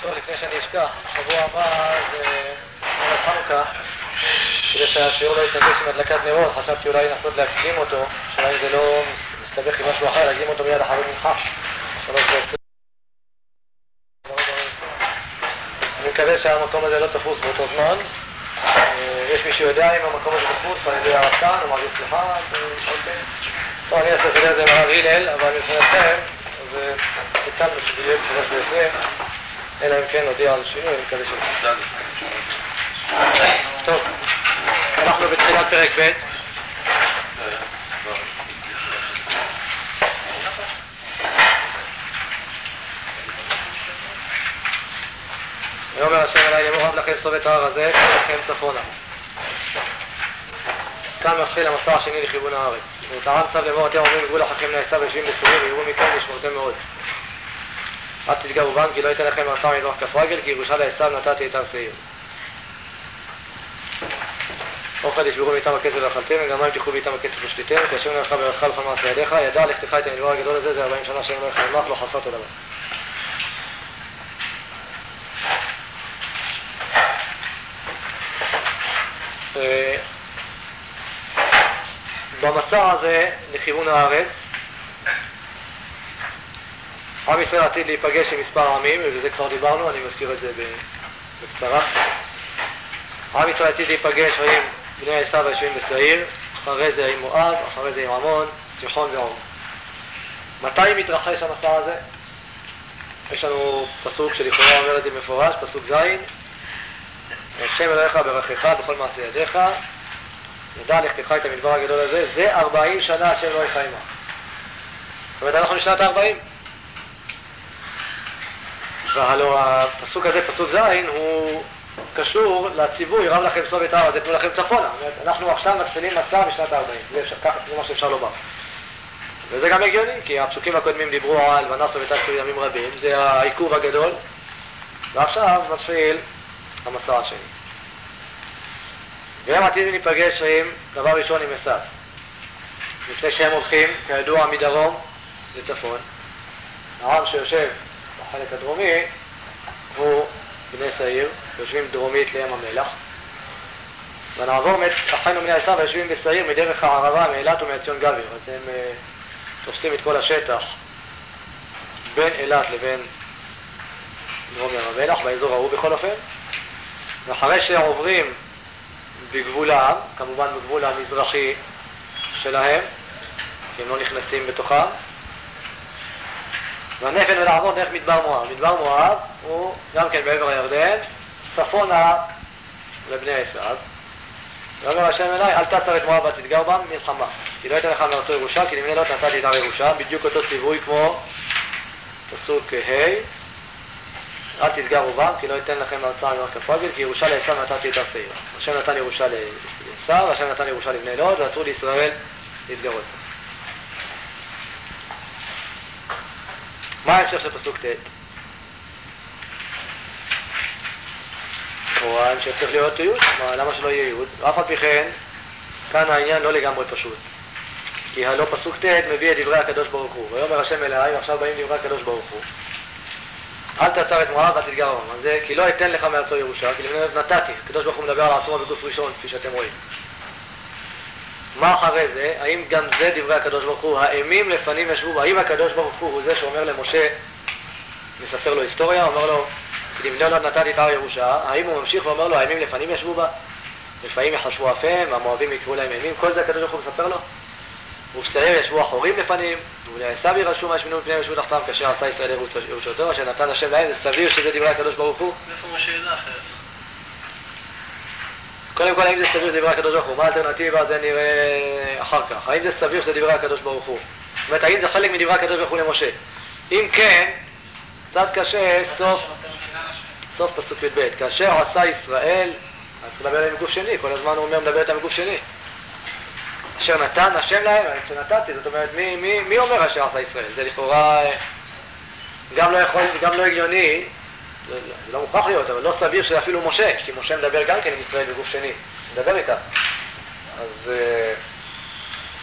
טוב, לפני שאני אשכח, שבוע הבא זה ערב חנוכה, כדי שהשיעור לא יתנגש עם הדלקת נרות, חשבתי אולי לנסות להקדים אותו, שאולי זה לא מסתבך עם משהו אחר, להקדים אותו מיד אחרי מנחה. 3:20. אני מקווה שהמקום הזה לא תפוס באותו זמן. יש מי שיודע אם המקום הזה תפוס, אני יודע הרב כאן, הוא מעביר סליחה, טוב, אני אעשה סדר את זה עם הרב הלל, אבל מבחינתכם, אז התקלנו שזה יהיה ב-3:20, אלא אם כן נודיע על שינוי, אני מקווה שזה. טוב, אנחנו בתחילת פרק ב'. ויאמר השם אלי לאמור רב לכם סוב את ההר הזה, לכם צפונה. כאן מתחיל המסע השני לכיוון הארץ. וטען צו לאמור אתם אומרים גבול אחריכם בני עשיו ויושבים בסורים ויראו מכם ושמרתם מאוד. אל תתגרו בם כי לא ייתן לכם מסע מטבח כף רגל כי ירושה לעשיו נתתי את הר שעיר. אוכל ישברו מאיתם הכסף ואכלתם וגם מים תיקחו מאיתם הכסף ושתיתם כי השם נלך ברך לכל מעשה ידיך ידע לכתך את המדבר הגדול הזה זה 40 שנה שם לא יחלמך לא חסרת דבר. במסע הזה לכיוון הארץ עם ישראל עתיד להיפגש עם מספר עמים ובזה כבר דיברנו, אני מזכיר את זה בקצרה. עם ישראל עתיד להיפגש עם בני עשיו היושבים בשעיר, אחרי זה עם מואב, אחרי זה עם עמון, סיחון ועוג. מתי מתרחש המסע הזה? יש לנו פסוק שלכאורה אומר את זה מפורש, פסוק ז', השם אלוהיך ברכך בכל מעשה ידיך ידע לכתך את המדבר הגדול הזה, זה 40 שנה השם אלוהיך עמך. זאת אומרת אנחנו לשנת 40. והלוא הפסוק הזה, פסוק ז', הוא קשור לציווי רב לכם סוב את ההר הזה תנו לכם צפונה. אנחנו עכשיו מתחילים מסע בשנת 40, זה מה שאפשר לומר. וזה גם הגיוני, כי הפסוקים הקודמים דיברו על ונסו ותשתו ימים רבים, זה העיכוב הגדול, ועכשיו מתחיל המסע השני. והם עתידים להיפגש עם דבר ראשון עם עשיו. לפני שהם הולכים, כידוע, מדרום לצפון. העם שיושב בחלק הדרומי הוא בני שעיר, יושבים דרומית לים המלח. ונעבור אחינו בני עשיו היושבים בשעיר מדרך הערבה, מאילת ומעציון גביר. אז הם תופסים את כל השטח בין אילת לבין דרום ים המלח, באזור ההוא בכל אופן. ואחרי שעוברים בגבולם, כמובן בגבול המזרחי שלהם, כי הם לא נכנסים בתוכם, והנפן ולעבור דרך מדבר מואב. מדבר מואב הוא גם כן בעבר הירדן, צפונה לבני עשיו. ואומר השם אליי, אל תעצור את מואב ותתגר בם מלחמה, כי לא ייתן לך מארצו ירושה, כי למני לא נתתי את הר ירושה, בדיוק אותו ציווי כמו פסוק ה', אל תתגרו בם, כי לא ייתן לכם מארצם מטבח כף רגל, כי ירושה לעשיו נתתי את הר שעיר. השם נתן ירושה לעשיו, השם נתן ירושה לבני לוד, ואסור לישראל להתגרות. מה ההמשך של פסוק ט'? או ההמשך צריך להיות יוד, למה שלא יהיה יוד? ואף על פי כן, כאן העניין לא לגמרי פשוט. כי הלא פסוק ט' מביא את דברי הקדוש ברוך הוא. ויאמר השם אליי, ועכשיו באים דברי הקדוש ברוך הוא. אל תעצור את מואב ואל תתגר בם. זה כי לא אתן לך מארצו ירושה, כי לפני נתתי. הקדוש ברוך הוא מדבר על עצמו בגוף ראשון, כפי שאתם רואים. מה אחרי זה? האם גם זה דברי הקדוש ברוך הוא? האימים לפנים ישבו? האם הקדוש ברוך הוא זה שאומר למשה, מספר לו היסטוריה, אומר לו, כי לבני לוד נתתי את הר ירושה, האם הוא ממשיך ואומר לו, האימים לפנים ישבו בה? לפעמים יחשבו אפיהם, המואבים יקראו להם אימים, כל זה הקדוש ברוך הוא מספר לו? ובשעיר ישבו אחורים לפנים, ובני עשיו ירשו מה ישבנו מפניהם ישבו תחתם, כאשר עשה ישראל ירושתו, אשר נתן השם להם, זה סביר שזה דברי הקדוש ברוך הוא? איפה משה ידע אחרת? קודם כל, האם זה סביר שזה דברי הקדוש ברוך הוא? מה האלטרנטיבה? זה נראה אחר כך. האם זה סביר שזה דברי הקדוש ברוך הוא? זאת אומרת, האם זה חלק מדברי הקדוש ברוך הוא למשה? אם כן, קצת קשה, סוף פסוק י"ב. כאשר עשה ישראל, אני צריך לדבר עליהם מגוף שני, כל הזמן הוא אומר מדבר איתם מגוף שני. אשר נתן השם להם, כשנתתי, זאת אומרת, מי אומר אשר עשה ישראל? זה לכאורה גם לא הגיוני, זה לא מוכרח להיות, אבל לא סביר שאפילו משה, כי משה מדבר גם כן עם ישראל בגוף שני, מדבר איתם. אז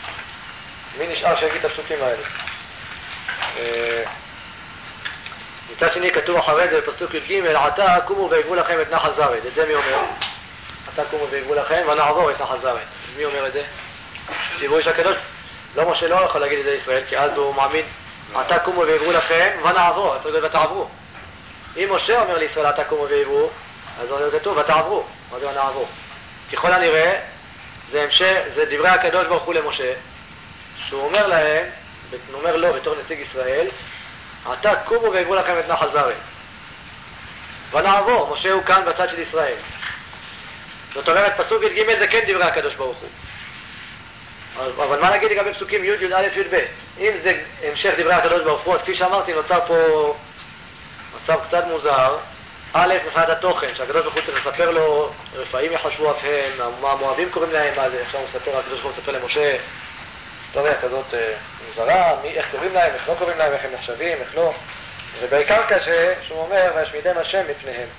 מי נשאר שיגיד את הפסוקים האלה? מצד שני כתוב אחרי זה בפסוק י"ג, עתה קומו ויגבו לכם את נחל זרד. את זה מי אומר? עתה קומו ויגבו לכם ונעבור את נחל זרד. מי אומר את זה? ציווי של הקדוש. לא, משה לא יכול להגיד את זה לישראל, כי אז הוא מאמין, עתה קומו ויגבו לכם ונעבור, ותעברו. אם משה אומר לישראל עתה קומו ויגבו, אז הוא כתוב ותעברו, מה זה ונעבור? ככל הנראה, זה דברי הקדוש ברוך הוא למשה, שהוא אומר להם, הוא אומר לו בתור נציג ישראל, עתה קומו ויגבו לכם את נחל זרד. ונעבור, משה הוא כאן בצד של ישראל. זאת אומרת, פסוק י"ג זה כן דברי הקדוש ברוך הוא. אבל מה נגיד לגבי פסוקים י' י' א' י' ב'? אם זה המשך דברי הקדוש ברוך הוא, אז כפי שאמרתי, נוצר פה מצב קצת מוזר. א', מבחינת התוכן, שהקדוש ברוך הוא צריך לספר לו, רפאים יחשבו אף הם, מה המואבים קוראים להם, מה זה, עכשיו הוא מספר, הקדוש ברוך הוא מספר למשה, היסטוריה כזאת מוזרה, איך קוראים להם, איך לא קוראים להם, איך הם נחשבים, איך לא. ובעיקר קשה, שהוא אומר, וישמידם השם מפניהם.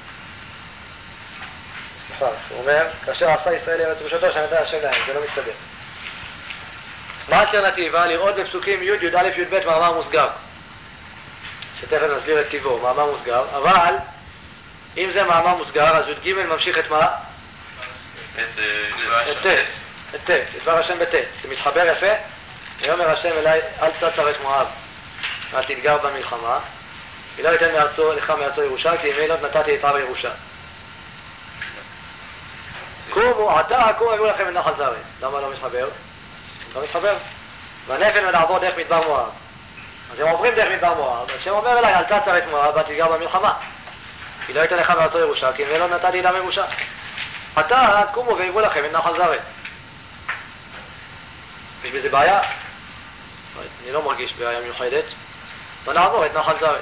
סליחה, הוא אומר, כאשר עשה ישראל ארץ קדושתו, שנתן השם להם, זה לא מסתדר. מה האלטרנטיבה? לראות בפסוקים י' י' א' י' ב' מאמר מוסגר. שתכף נסביר את טיבו, מאמר מוסגר, אבל אם זה מאמר מוסגר, אז י' ג' ממשיך את מה? את ט', את דבר השם בט'. זה מתחבר יפה. ויאמר השם אליי, אל תצר את מואב, אל תתגר במלחמה, כי לא ייתן לך מארצו ירושה, כי אם לא נתתי את הר ירושה. קומו, עתה קומו ויגבו לכם את נחל זרד. למה לא מתחבר? לא מתחבר. והנפל ונעבור דרך מדבר מואב. אז הם עוברים דרך מדבר מואב, השם אומר אליי, אל תצר את מואב, אל תתגר במלחמה, כי לא ייתן לך מארצו ירושה, כי אם לא נתתי לה ירושה. עתה קומו ויגבו לכם את נחל זרד. יש בזה בעיה? אני לא מרגיש בעיה מיוחדת. ונעבור את נחל זרד.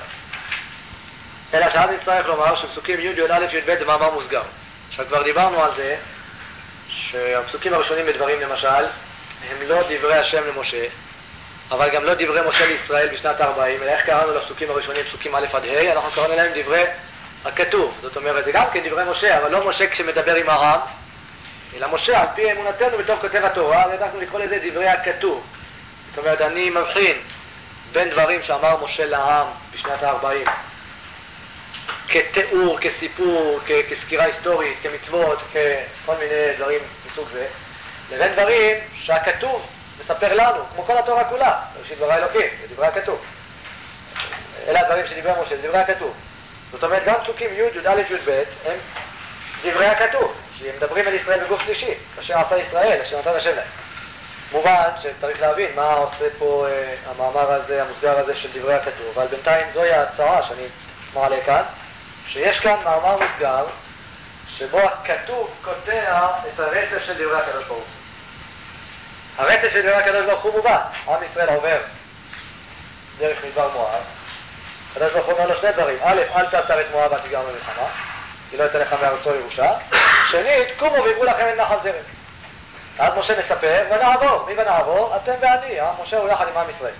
אלא שאז נצטרך לומר שפסוקים י' י' א' י' ב' זה מאמר מוסגר. עכשיו כבר דיברנו על זה שהפסוקים הראשונים בדברים למשל הם לא דברי השם למשה, אבל גם לא דברי משה לישראל בשנת 40, אלא איך קראנו לפסוקים הראשונים, פסוקים א' עד ה', אנחנו קראנו להם דברי הכתוב. זאת אומרת, זה גם כן דברי משה, אבל לא משה כשמדבר עם העם, אלא משה על פי אמונתנו בתוך כותב התורה, אז אנחנו לקרוא לזה דברי הכתוב. זאת אומרת, אני מבחין בין דברים שאמר משה לעם בשנת 40, כתיאור, כסיפור, כסקירה היסטורית, כמצוות, ככל מיני דברים מסוג זה, לבין דברים שהכתוב מספר לנו, כמו כל התורה כולה, בראשית ברא אלוקים, זה דברי הכתוב. אלה הדברים שדיבר משה, זה דברי הכתוב. זאת אומרת, גם פסוקים י' י' א' י' ב' הם דברי הכתוב, שהם מדברים על ישראל בגוף שלישי, אשר עשה ישראל, אשר נתן השם להם. מובן שצריך להבין מה עושה פה המאמר הזה, המוסגר הזה של דברי הכתוב, אבל בינתיים זוהי ההצעה שאני מעלה כאן, שיש כאן מאמר מוסגר שבו הכתוב קוטע את הרצף של דברי הקדוש ברוך הוא. הרצף של דברי הקדוש ברוך הוא מובן, עם ישראל עובר דרך מדבר מואב, הקדוש ברוך הוא אומר לו שני דברים, א', אל תצר את מואב, אל תתגר במלחמה, כי לא ייתן לך מארצו ירושה, שנית, קומו ויגבו לכם את נחל זרד. אז משה מספר, ונעבור, מי ונעבור? אתם ואני, משה הוא יחד עם עם ישראל.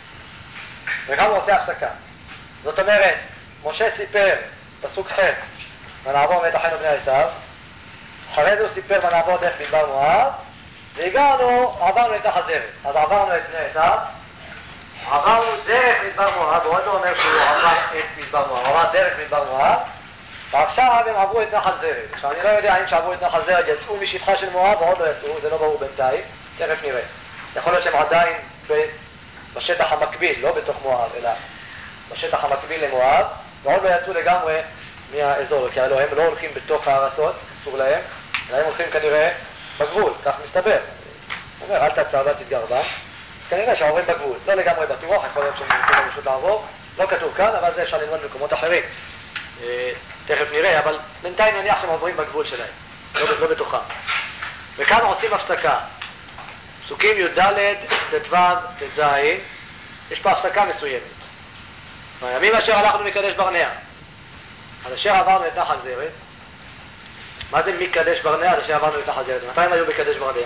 וגם הוא עושה הפסקה. זאת אומרת, משה סיפר, פסוק ח', ונעבור מאת אחינו בני עשיו, אחרי זה הוא סיפר ונעבור דרך מדבר מואב, והגענו, עברנו את נחל זרד. אז עברנו את בני עשיו, עברנו דרך מדבר מואב, הוא עוד לא אומר שהוא עבר את מדבר מואב, הוא עבר דרך מדבר מואב, ועכשיו הם עברו את נחל זרד. עכשיו אני לא יודע אם שעברו את נחל זרד יצאו משטחה של מואב או עוד לא יצאו, זה לא ברור בינתיים, תכף נראה. יכול להיות שהם עדיין בשטח המקביל, לא בתוך מואב, אלא בשטח המקביל למואב, ועוד לא יצאו לגמרי מהאזור, כי הלוא הם לא הולכים בתוך הארצות, אסור להם, אלא הם הולכים כנראה בגבול, כך מסתבר. הוא אומר, אל תצר ואל תתגר בם, כנראה שעוברים בגבול, לא לגמרי בטוח, יכול להיות שהם יכולים פשוט לעבור, לא כתוב כאן, אבל זה אפשר ללמוד במקומות אחרים. תכף נראה, אבל בינתיים נניח שהם עוברים בגבול שלהם, לא בתוכם. וכאן עושים הפסקה. פסוקים י' ד' ט"ו ט"ז, יש פה הפסקה מסוימת. בימים אשר הלכנו מקדש ברנע, עד אשר עברנו את נחל זרד. מה זה מקדש ברנע עד אשר עברנו את נחל זרד? מתי הם היו בקדש ברנע?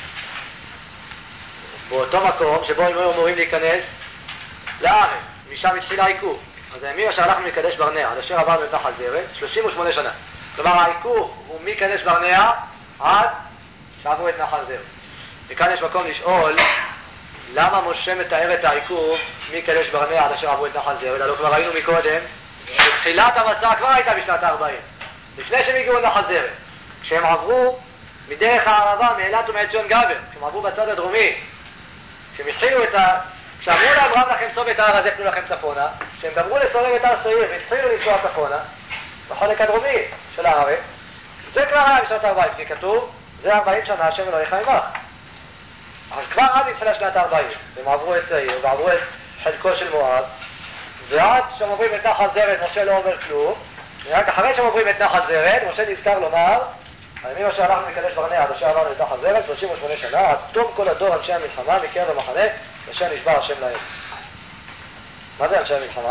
באותו מקום שבו הם היו אמורים להיכנס לארץ, משם התחיל העיכוב. אז הימים אשר הלכנו מקדש ברנע עד אשר עברנו את נחל זרד, 38 שנה. כלומר העיכוב הוא מקדש ברנע עד שעברו את נחל זרד. וכאן יש מקום לשאול למה משה מתאר את העיכוב מקדש ברנע עד אשר עברו את נחל זרד? הלוא כבר ראינו מקודם שתחילת המסע כבר הייתה בשנת ה-40, לפני שהם הגיעו לנחל זרד. כשהם עברו מדרך הערבה, מאילת ומעציון גבר, כשהם עברו בצד הדרומי, כשהם התחילו כשאמרו להם רב לכם סוב את ההר הזה, פנו לכם צפונה, כשהם גמרו לסובב את הר שעיר והתחילו לנסוע צפונה, בחלק הדרומי של הארץ, זה כבר היה בשנת ה-40, כי כתוב, זה 40 שנה השם אלוהיך עמך. אז כבר אז התחילה שנת ה-40, הם עברו את שעיר ועברו את חלקו של מואב, ועד שהם עוברים את נחל זרד משה לא אומר כלום, ורק אחרי שהם עוברים את נחל זרד, משה נזכר לומר, הימים אשר הלכנו מקדש ברנע עד אשר עברנו את נחל זרד 38 שנה, עד תום כל הדור אנשי המלחמה מקרב המחנה, אשר נשבע השם להם. מה זה אנשי המלחמה?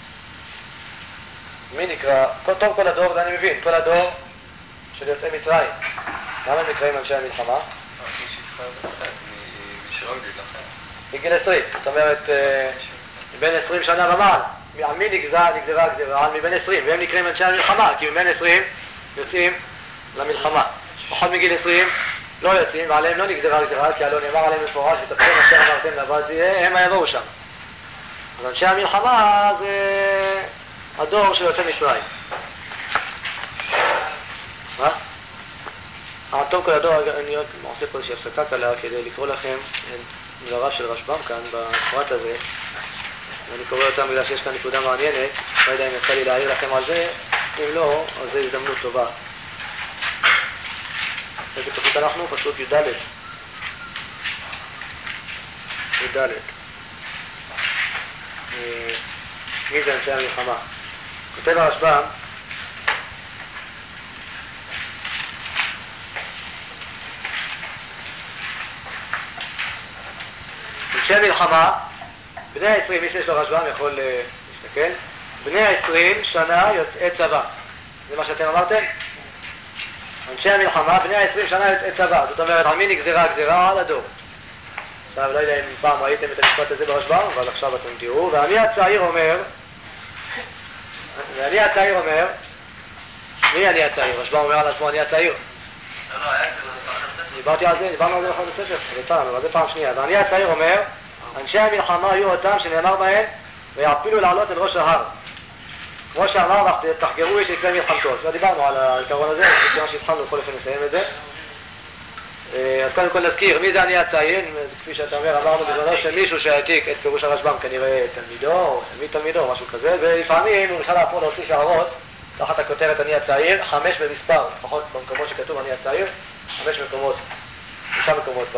מי נקרא? תום כל הדור, זה אני מבין, כל הדור של יוצאי מצרים. למה הם נקראים אנשי המלחמה? מגיל 20, זאת אומרת, מבין 20 שנה ומעלה. על מי נגזרה הגזרה? על מבין 20, והם נקראים אנשי המלחמה, כי מבין 20 יוצאים למלחמה. פחות מגיל 20 לא יוצאים, ועליהם לא נגזרה הגזרה, כי הלא נאמר עליהם מפורש, ותתחיל אשר אמרתם לעבד זה, הם יבואו שם. אז אנשי המלחמה זה הדור של יוצאי מצרים. מה? תום כל הדור, אני עושה פה איזושהי הפסקה קלה כדי לקרוא לכם דבריו של רשב"ם כאן בפרט הזה, ואני קורא אותם בגלל שיש כאן נקודה מעניינת, לא יודע אם יצא לי להעיר לכם על זה, אם לא, אז זו הזדמנות טובה. איזה פסוק אנחנו? פסוק י"ד. מי זה אנשי המלחמה? כותב הרשב"ם, אנשי מלחמה, בני 20, מי שיש לו רשב"ם יכול להסתכל, בני 20 שנה יוצאי צבא. זה מה שאתם אמרתם? אנשי המלחמה, בני 20 שנה יוצאי צבא. זאת אומרת, על מי נגזרה הגזרה? על הדור. עכשיו, לא יודע אם פעם ראיתם את המשפט הזה ברשב"ם, אבל עכשיו אתם תראו. ואני הצעיר אומר, מי אני הצעיר? רשב"ם אומר על עצמו, אני הצעיר. דיברנו על זה בכל הספר, אבל זה פעם שנייה. ואני הצעיר אומר, אנשי המלחמה היו אותם שנאמר בהם, ויעפילו לעלות אל ראש ההר. כמו שאמר, תחגרו איש יקרה מלחמתו. אז דיברנו על העיקרון הזה, כמה שהתחלנו בכל אופן לסיים את זה. אז קודם כל נזכיר, מי זה אני הצעיר? כפי שאתה אומר, אמרנו בזמנו שמישהו שהעתיק את פירוש הרשב"ם, כנראה תלמידו, או תלמידו, משהו כזה, ולפעמים הוא בכלל יכול להוציא שערות, תחת הכותרת אני הצעיר, 5 במספר, לפחות במקומות שכתוב אני הצעיר, 5 מקומות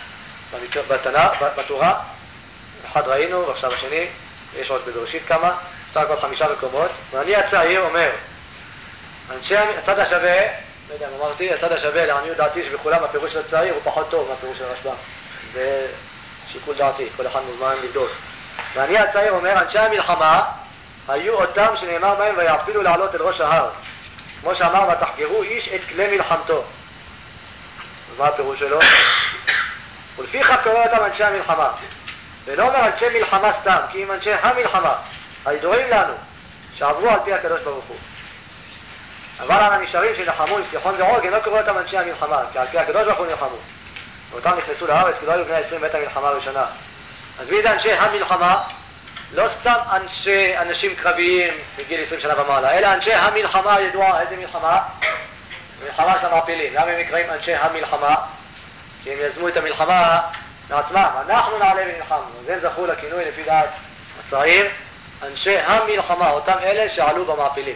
בתורה, אחד ראינו, ועכשיו השני, יש עוד בבראשית כמה, סך הכל 5 מקומות, ואני הצעיר אומר, אנשי הצד השווה, לא יודע אם אמרתי, הצד השווה לעניות דעתי שבכולם הפירוש של הצעיר הוא פחות טוב מהפירוש של הרשב"ם. זה שיקול דעתי, כל אחד מוזמן לבדוק. ואני הצעיר אומר, אנשי המלחמה היו אותם שנאמר בהם ויעפילו לעלות אל ראש ההר. כמו שאמר, ותחגרו איש את כלי מלחמתו. מה הפירוש שלו? ולפיכך קורא אותם אנשי המלחמה. ולא אומר אנשי מלחמה סתם, כי אם אנשי המלחמה הידועים לנו שעברו על פי הקדוש ברוך הוא. אבל על הנשארים שלחמו עם סיחון ועוג, הם לא קוראים אותם אנשי המלחמה, כי על פי הקדוש ברוך הוא נלחמו. ואותם נכנסו לארץ, כי לא היו בני 20 בעת המלחמה הראשונה. אז מי זה אנשי המלחמה? לא סתם אנשים קרביים בגיל 20 שנה ומעלה, אלא אנשי המלחמה הידועה. איזה מלחמה? מלחמה של המעפילים. למה הם נקראים אנשי המלחמה? כי הם יזמו את המלחמה מעצמם. אנחנו נעלה ונלחמנו. אז הם זכו לכינוי לפי דעת הצעיר, אנשי המלחמה, אותם אלה שעלו במעפילים.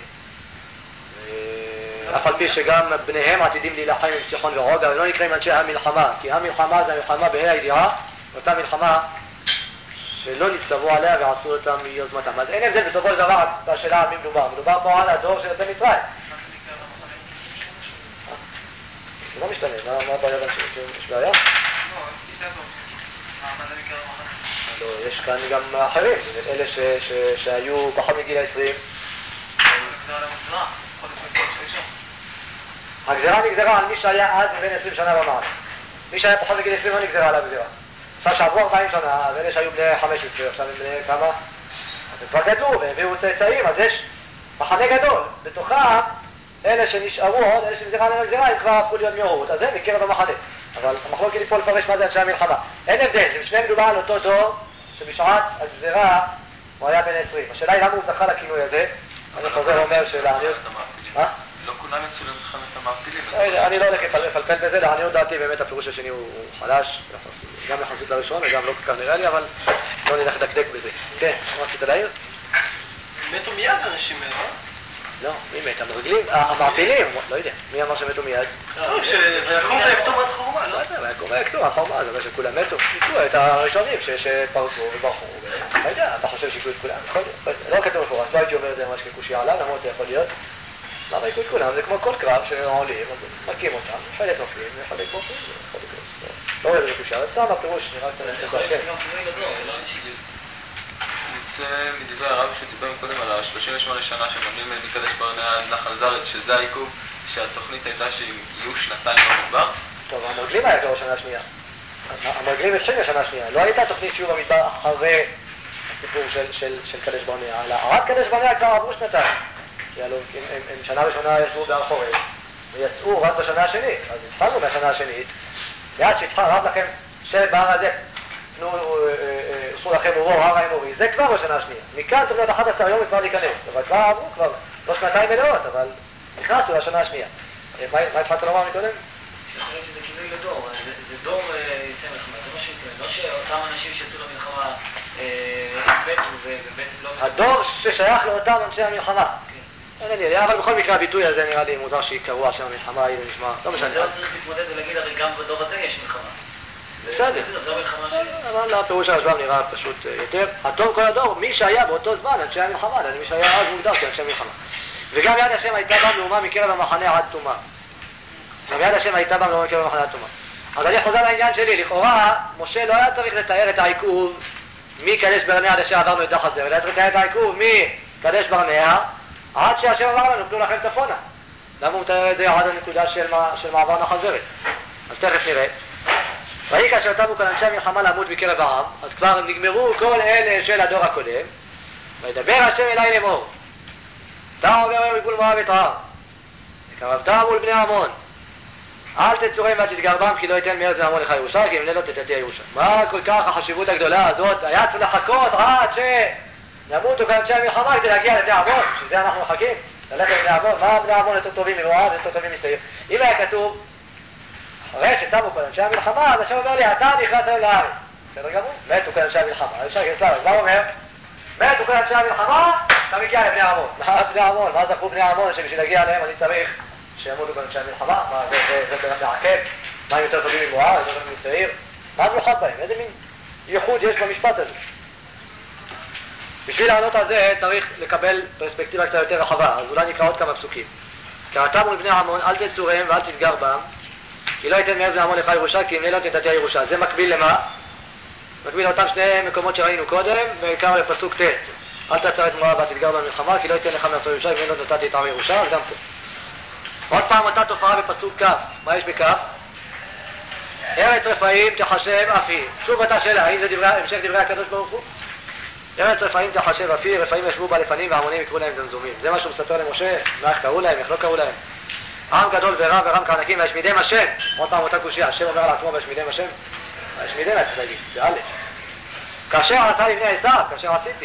אף על פי שגם בניהם עתידים להילחם עם סיחון ועוג, אבל לא נקראים אנשי המלחמה, כי המלחמה זה המלחמה בה"א הידיעה, אותה מלחמה שלא נצטוו עליה ועשו אותה מיוזמתם. אז אין הבדל בסופו של דבר בשאלה על מי מדובר. מדובר פה על הדור של יוצאי מצרים. זה לא משתנה, מה הבעיה גם שיש בעיה? לא, יש כאן גם אחרים, אלה שהיו פחות מגיל 20. הגזרה נגזרה על מי שהיה אז מבין 20 שנה ומעלה. מי שהיה פחות מגיל 20 לא נגזרה על הגזרה. עכשיו שעברו 40 שנה, אז אלה שהיו בני 15, עכשיו הם בני כמה? אז הם כבר גדלו והביאו צאצאים, אז יש מחנה גדול. בתוכם, אלה שנשארו עוד, אלה שנגזרה עליהם הגזרה, הם כבר הפכו להיות מיעוט. אז הם מקרב המחנה. אבל המחלוקת היא פה לפרש מה זה אנשי המלחמה. אין הבדל, אם שניהם מדובר על אותו דור, שבשעת הגזירה הוא היה בן 20. השאלה היא למה הוא זכה לכינוי הזה, אני חוזר ואומר שלעניות... לא כולם יצאו למלחמת המעפילים. אני לא הולך לפלפל בזה, לעניות דעתי באמת הפירוש השני הוא חלש, גם יחסית לראשון וגם לא כל כך נראה לי, אבל לא נלך לדקדק בזה. כן, מה רצית להעיר? מתו מיד אנשים האלה, לא, מי מת? המרגלים, המעפילים, לא יודע, מי אמר שמתו מיד? ויקום ויקטום עד חורמה, לא? ויקום ויקטום עד חורמה, זה אומר שכולם מתו, יקטו את הראשונים שפרקו וברחו, לא יודע, אתה חושב שיקטו את כולם? לא כתוב מפורש, לא הייתי אומר את זה ממש כקושי עליו, למרות זה יכול להיות. למה יקטו את כולם? זה כמו כל קרב שעולים, מכים אותם, חלק נופלים, וחלק בורחים, יכול לקרות. לא רואה בזה קושי, אבל סתם הפירוש נראה קצת יוצא מדברי הרב שדיבר קודם על ה-38 שנה שממנים מקדש ברנע עד נחל זרת, שזה העיכוב שהתוכנית הייתה שהם יהיו שנתיים במדבר. טוב, המרגלים היה כבר שנה שנייה. המרגלים התחיל בשנה שנייה. לא הייתה תוכנית שיהיו במדבר אחרי הסיפור של קדש ברנע. עד קדש ברנע כבר עברו שנתיים. כי הם שנה ראשונה ישבו בהר חורש, ויצאו רק בשנה השנית. אז התחלנו מהשנה השנית, ועד שהתחל רב לכם בהר הזה, עשו לכם אורו, הר האמורי, זה כבר בשנה השנייה. מכאן תוכניות 11 יום כבר להיכנס, אבל כבר עברו, כבר לא שנתיים מלאות, אבל נכנסו לשנה השנייה. מה התחלת לומר מקודם? שיכול להיות שזה כינוי לדור, זה דור יצא מלחמה, זה מה שיקרה, לא שאותם אנשים שיצאו למלחמה מתו ובאמת לא... הדור ששייך לאותם אנשי המלחמה. כן. אבל בכל מקרה הביטוי הזה נראה לי מוזר שיקראו אנשי המלחמה, זה נשמע, לא משנה. זה לא צריך להתמודד ולהגיד, הרי גם בדור הזה יש מלחמה. בסדר, אבל הפירוש הרשב"ם נראה פשוט יותר. התום כל הדור, מי שהיה באותו זמן אנשי המלחמה, מי שהיה אז מוגדר כאנשי מלחמה. וגם יד השם הייתה בה מאומה מקרב המחנה עד תומה. גם יד השם הייתה בה מאומה מקרב המחנה עד תומה. אז אני חוזר לעניין שלי, לכאורה משה לא היה צריך לתאר את העיכוב מקדש ברנע עד אשר עברנו את דח הזרע, אלא לתאר את העיכוב מקדש ברנע עד שהשם אמר לנו, תנו לכם צפונה. למה הוא מתאר את זה עד הנקודה של מעבר נחל זרע? אז תכף נראה. ויהי כאשר תמו כאן אנשי המלחמה למות בקרב העם, אז כבר נגמרו כל אלה של הדור הקודם, וידבר השם אליי לאמור, אתה עובר מגבול מואב את ההר, וקרבתם מול בני עמון, אל תצורם ותתגרבם, כי לא ייתן מארץ בני עמון לך ירושה, כי אם לא תתתי ירושה. מה כל כך החשיבות הגדולה הזאת? היה צריך לחכות עד שנמותו כאן אנשי המלחמה כדי להגיע לבני עמון, שזה אנחנו מחכים, ללכת לבני עמון. מה בני עמון יותר טובים ממואב, יותר טובים מסעיר? אם היה כתוב אחרי שתמו כל אנשי המלחמה, אז השם אומר לי, אתה נכנס היום לארץ. בסדר גמור? מתו כל אנשי המלחמה. אפשר להגיד לארץ. מה הוא אומר? מתו כל אנשי המלחמה, אתה מגיע לבני עמון. מה בני עמון? מה זכו בני עמון שבשביל להגיע אליהם אני צריך שימותו כל אנשי המלחמה? מה זה מעכב? מה הם יותר טובים ממואב? יותר טובים מסעיר? מה מיוחד בהם? איזה מין ייחוד יש במשפט הזה? בשביל לענות על זה צריך לקבל פרספקטיבה קצת יותר רחבה. אז אולי נקרא עוד כמה פסוקים. קראתם מול בני עמון, אל תצורם ואל תתגר בם, כי לא ייתן מארץ בני עמון לך ירושה, כי אם לא תתתי ירושה. זה מקביל למה? מקביל לאותם שני מקומות שראינו קודם, בעיקר לפסוק ט'. אל תצר את מואב ותתגר במלחמה, כי לא ייתן לך מארץ ירושה, כי אם לא נתתי את עם ירושה, אז גם פה. עוד פעם אותה תופעה בפסוק כ'. מה יש בכ'? ארץ רפאים תחשב אפי. שוב אותה שאלה, האם זה המשך דברי הקדוש ברוך הוא? ארץ רפאים תחשב אפי, רפאים ישבו בה לפנים והעמונים יקראו להם זמזומים. זה מה שהוא מספר למשה, מה איך קראו להם, איך לא קראו להם. עם גדול ורב ורם כענקים וישמידם השם. עוד פעם אותה קושיה, השם אומר על עצמו וישמידם השם. וישמידם את זה, זה א'. כאשר עשה לבני עשיו, כאשר עשיתי.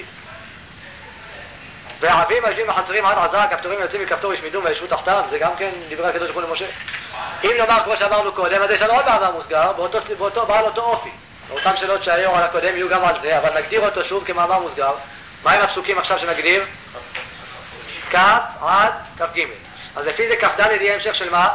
והעבים היושבים בחצרים עד עזה, הכפתורים יוצאים מכפתור ישמידום וישבו תחתיו, זה גם כן דברי הקדוש ברוך הוא למשה. אם נאמר כמו שאמרנו קודם, אז יש לנו עוד מאמר מוסגר, באותו בעל אותו אופי. אותם שאלות שהיו על הקודם יהיו גם על זה, אבל נגדיר אותו שוב כמאמר מוסגר. מהם הפסוקים עכשיו שנגדיר? כ' עד כ"ג. אז לפי זה כ"ד יהיה המשך של מה?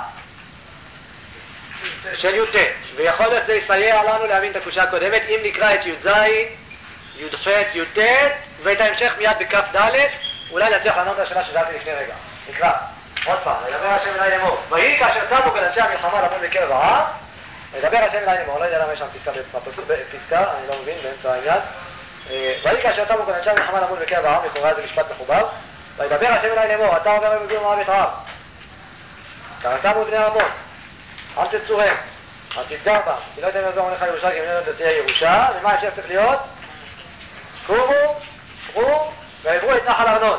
של י"ט. ויכול להיות זה יסייע לנו להבין את הקושיה הקודמת, אם נקרא את י"ז, י"ח, י"ט, ואת ההמשך מיד בכ"ד, אולי נצליח לענות על השאלה ששאלתי לפני רגע. נקרא, עוד פעם, לדבר השם אליי לאמור. ויהי כאשר תמו כל אנשי המלחמה למות בקרב העם, לדבר השם אליי לאמור. לא יודע למה יש שם פסקה, אני לא מבין, באמצע העניין. ויהי כאשר תמו כל אנשי המלחמה למות בקרב העם, לכאורה זה משפט מחובר. וידבר השם אליי לאמור, אתה עובר מגבול מואב את ההר. קראתם מול בני עמון, אל תצורם, אל תתגר בם, כי לא ייתן מארץ בני עמון לך ירושה, כי אם לא תהיה ירושה. ומה ההמשך צריך להיות? קומו, קחו, ועברו את נחל ארנון.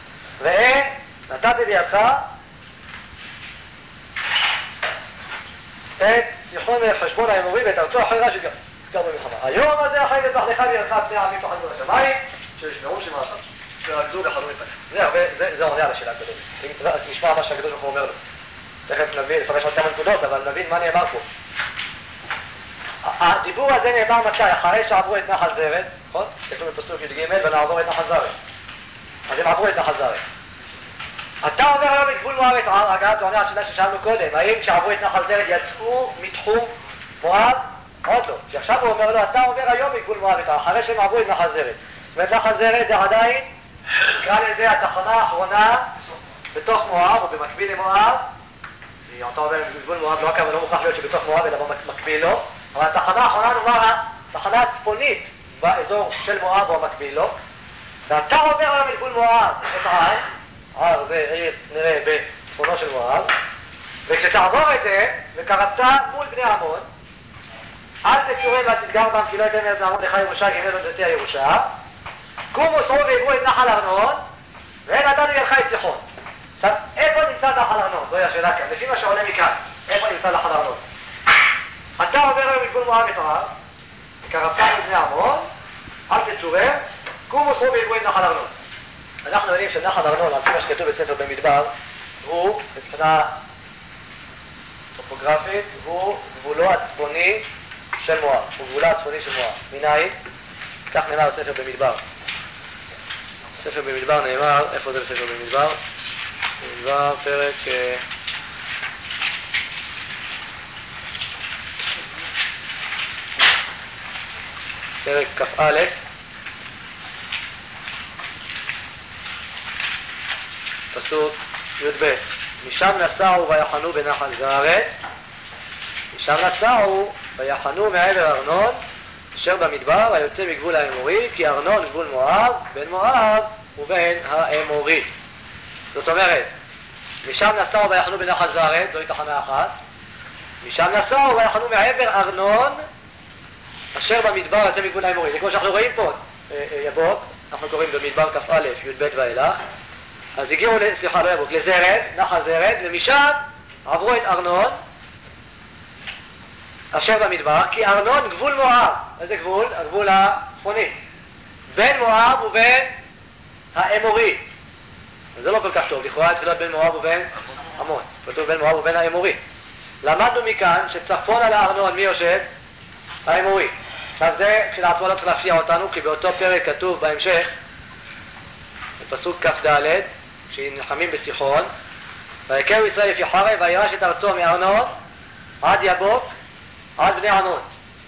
ראה, נתתי בידך את סיחון חשבון האמורי ואת ארצו אחרי רע שגר במלחמה. היום הזה אחרי את מחלך וירחב פני העמים פחדו לשמיים, שישמעו שמעשו ורקזו וחלו מפניו. זה עונה על השאלה הקדומה. נשמע מה שהקדוש ברוך הוא אומר לו. תכף נבין, לפרש עוד כמה נקודות, אבל נבין מה נאמר פה. הדיבור הזה נאמר מתי? אחרי שעברו את נחל זרת, נכון? כתוב בפסוק י"ג, ונעבור את נחל זרת. אז הם עברו את נחל זרת. אתה עובר היום את גבול מואב, הגעת עונה על שאלה ששאלנו קודם, האם כשעברו את נחל זרת יצאו מתחום מואב? עוד לא. כי עכשיו הוא אומר לו, אתה עובר היום את גבול מואב, אחרי שהם עברו את נחל זרת. ונחל זרת זה עדיין, נקרא לזה התחנה האחרונה בתוך מואב, או במקביל למואב. אתה עובר את גבול מואב, לא הכוונה, לא מוכרח להיות שבתוך מואב, אלא במקביל לו. אבל התחנה האחרונה, נאמר, התחנה הצפונית באזור של מואב או המקביל לו. ואתה עובר היום את גבול מואב, את העין. זה עיר נראה בצפונו של מואב, וכשתעבור את זה וקרבת מול בני עמון, אל תצורם ותתגר בם כי לא יתן את עמון לך ירושה כי נדון דתי הירושה, קומו סעו והגרו את נחל ארנון ואין נתן לגלך את סיחון. עכשיו, איפה נמצא נחל ארנון? זוהי השאלה כאן, לפי מה שעולה מכאן, איפה נמצא נחל ארנון? אתה עובר היום את גבול מואב את מואב, וקרבת מול בני עמון, אל תצורם, קומו סעו והגרו את נחל ארנון. אנחנו יודעים שנחל ארנון, על פי מה שכתוב בספר במדבר, הוא, מבחינה טופוגרפית, הוא גבולו הצפוני של מואב. הוא גבולה הצפוני של מואב. מנין? כך נאמר בספר במדבר. בספר במדבר נאמר, איפה זה בספר במדבר? במדבר פרק... פרק כ"א. פסוק י"ב. משם נסעו ויחנו בנחל זרת, משם נסעו ויחנו מעבר ארנון אשר במדבר היוצא מגבול האמורי, כי ארנון גבול מואב בין מואב ובין האמורי. זאת אומרת, משם נסעו ויחנו בנחל זרת, זוהי תחנה אחת. משם נסעו ויחנו מעבר ארנון אשר במדבר היוצא מגבול האמורי. זה כמו שאנחנו רואים פה יבוק, אנחנו קוראים במדבר כ"א י"ב ואילך. אז הגיעו, לא יבוק, לזרת, נחל זרת, ומשם עברו את ארנון אשר במדבר, כי ארנון גבול מואב. איזה גבול? הגבול הצפוני. בין מואב ובין האמורי. זה לא כל כך טוב, לכאורה צריך להיות בין מואב ובין עמון. כתוב בין מואב ובין האמורי. למדנו מכאן שצפון על הארנון מי יושב? האמורי. עכשיו זה כשלעצמו לא צריך להפתיע אותנו, כי באותו פרק כתוב בהמשך, בפסוק כ"ד, שנלחמים בסיחון, ויקהו ישראל לפי חרב וירש את ארצו מארנון עד יבוק עד בני עמון.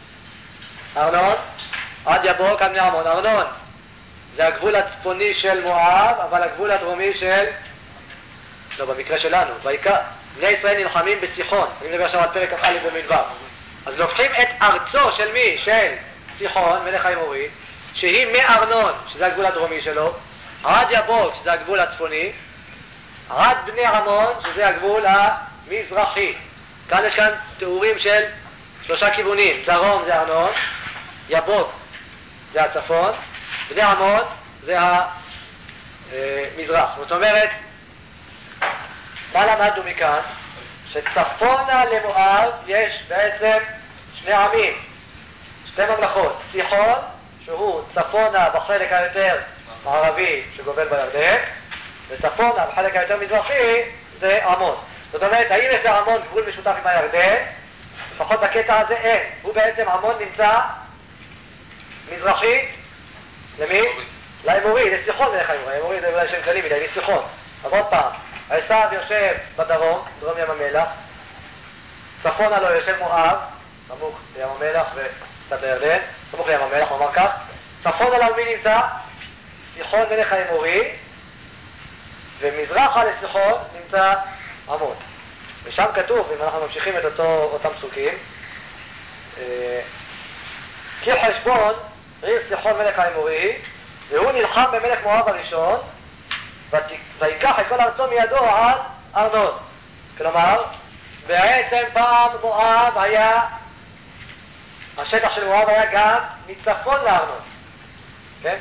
ארנון עד יבוק עד בני עמון. ארנון זה הגבול הצפוני של מואב, אבל הגבול הדרומי של... לא, במקרה שלנו. בני ישראל נלחמים בסיחון. אני מדבר עכשיו על פרק כ"א במדבר. אז לוקחים את ארצו של מי? של סיחון, מלך האמורי, שהיא מארנון, שזה הגבול הדרומי שלו, עד יבוק, שזה הגבול הצפוני, עד בני עמון, שזה הגבול המזרחי. כאן יש כאן תיאורים של 3 כיוונים. דרום זה ארנון, יבוק זה הצפון, בני עמון זה המזרח. זאת אומרת, מה למדנו מכאן? שצפונה למואב יש בעצם 2 עמים, 2 ממלכות. סיחון, שהוא צפונה בחלק היותר מערבי שגובל בירדן, וצפונה בחלק היותר מזרחי זה עמון. זאת אומרת, האם יש לעמון גבול משותף עם הירדן? לפחות בקטע הזה אין. הוא בעצם, עמון נמצא מזרחי למי? לאמורי, לסיחון מלך האמורי. האמורי זה אולי שם כללי מדי, לסיחון. אז עוד פעם, עשיו יושב בדרום, דרום ים המלח, צפונה לו יושב מואב, סמוך לים המלח וקצת לירדן, סמוך לים המלח, הוא אמר כך, צפונה לו מי נמצא? סיחון מלך האמורי, ומזרחה לסיחון נמצא עמון. ושם כתוב, אם אנחנו ממשיכים את אותם פסוקים, כי חשבון עיר סיחון מלך האמורי, והוא נלחם במלך מואב הראשון, ויקח את כל ארצו מידו עד ארנון. כלומר, בעצם פעם מואב היה, השטח של מואב היה גם מצפון לארנון. כן?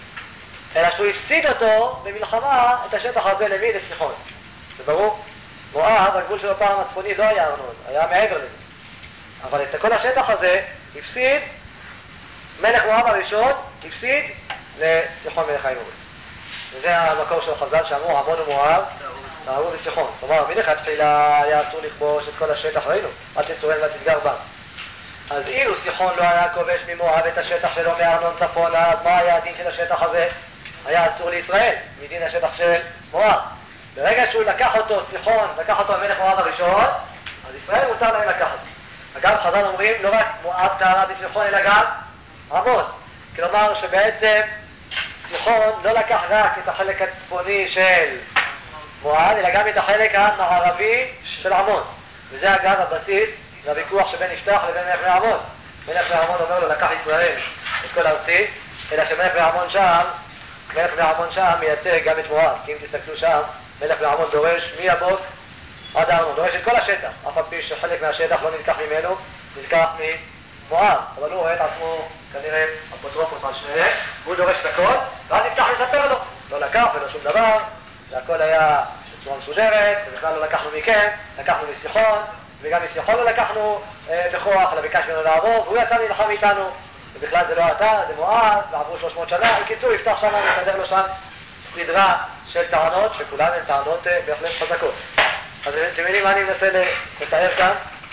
אלא שהוא הפסיד אותו במלחמה את השטח הזה למי? לסיחון. זה ברור? מואב, הגבול של הפעם הצפוני לא היה ארנון, היה מעבר לזה. אבל את כל השטח הזה הפסיד, מלך מואב הראשון הפסיד לסיחון מלך האמורי. וזה המקור של חז"ל שאמרו, עמון ומואב תאהבו בסיחון. כלומר, מלכתחילה היה אסור לכבוש את כל השטח, ראינו, אל תצורם ותתגר בם. אז אילו סיחון לא היה כובש ממואב את השטח שלו מארנון צפונה, אז מה היה הדין של השטח הזה? היה אסור לישראל, מדין השטח של מואב. ברגע שהוא לקח אותו, סיחון, לקח אותו המלך מואב הראשון, אז ישראל מותר להם לקחת אותו. אגב, חז"ל אומרים, לא רק מואב טהרה בסיחון, אלא גם עמון. כלומר שבעצם סיחון לא לקח רק את החלק הצפוני של מואב, אלא גם את החלק המערבי של עמון. וזה אגב הבסיס לוויכוח שבין יפתח לבין מלך בני עמון. מלך בני עמון אומר לו לקח ישראל את כל ארצי, אלא שמלך בני עמון שם מייצג גם את מואב. כי אם תסתכלו שם, מלך בני עמון דורש מיבוק עד ארנון, דורש את כל השטח, אף על פי שחלק מהשטח לא נלקח ממנו, נלקח ממואב, אבל הוא רואה את עצמו כנראה אפוטרופוס על שניהם, והוא דורש את הכל, ואז נפתח לספר לו, לא לקח ולא שום דבר, והכל היה בצורה מסודרת, ובכלל לא לקחנו מכם, לקחנו מסיחון, וגם מסיחון לא לקחנו בכוח, אלא ביקש ממנו לעבור, והוא יצא להילחם איתנו, ובכלל זה לא אתה, זה מואב, ועברו 300 שנה, בקיצור יפתח שם, מסדר לו שם סדרה של טענות, שכולן הן טענות בהחלט חזקות. אז אתם יודעים מה אני מנסה לתאר כאן?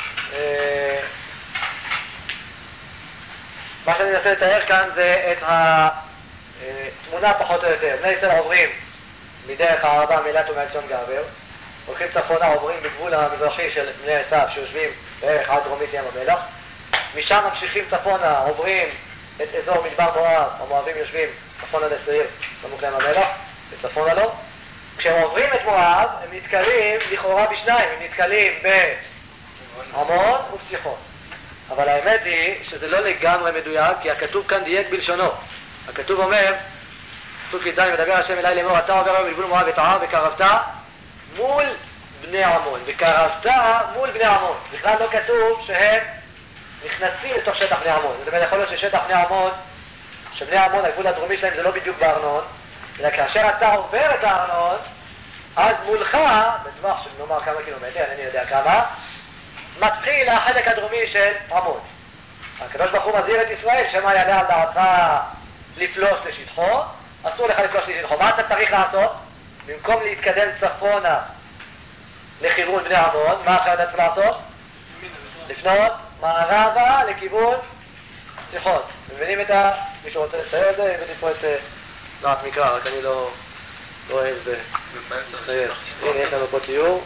מה שאני מנסה לתאר כאן זה את התמונה פחות או יותר. בני ישראל עוברים מדרך הערבה מאילת ומעציון גבר, הולכים צפונה, עוברים בגבול המזרחי של בני עשיו שיושבים בערך עד דרומית ים המלח, משם ממשיכים צפונה, עוברים את אזור מדבר מואב, המואבים יושבים צפונה לשעיר, סמוך לים המלח, וצפונה לא. כשהם עוברים את מואב, הם נתקלים לכאורה בשניים, הם נתקלים בעמון ובסיחון. אבל האמת היא שזה לא לגמרי מדויק, כי הכתוב כאן דייק בלשונו. הכתוב אומר, פסוק י"ז, מדבר השם אליי לאמור, אתה עובר היום בגבול מואב ותער וקרבת מול בני עמון, וקרבת מול בני עמון. בכלל לא כתוב שהם נכנסים לתוך שטח בני עמון. זאת אומרת, יכול להיות ששטח בני עמון, שבני עמון, הגבול הדרומי שלהם זה לא בדיוק בארנון, אלא כאשר אתה עובר את הארנון, אז מולך, בטווח של נאמר כמה קילומטר, אני יודע כמה, מתחיל החלק הדרומי של עמון. הקדוש ברוך הוא מזהיר את ישראל, שמה יעלה על דעתך לפלוש לשטחו, אסור לך לפלוש לשטחו. מה אתה צריך לעשות? במקום להתקדם צפונה לכיוון בני עמון, מה עכשיו אתה צריך לעשות? לפנות מערבה לכיוון סיחון. מבינים את מישהו רוצה לצייר את זה? הבאתי פה את דעת מקרא, רק אני לא אוהב לצייר. הנה, יש לנו פה ציור.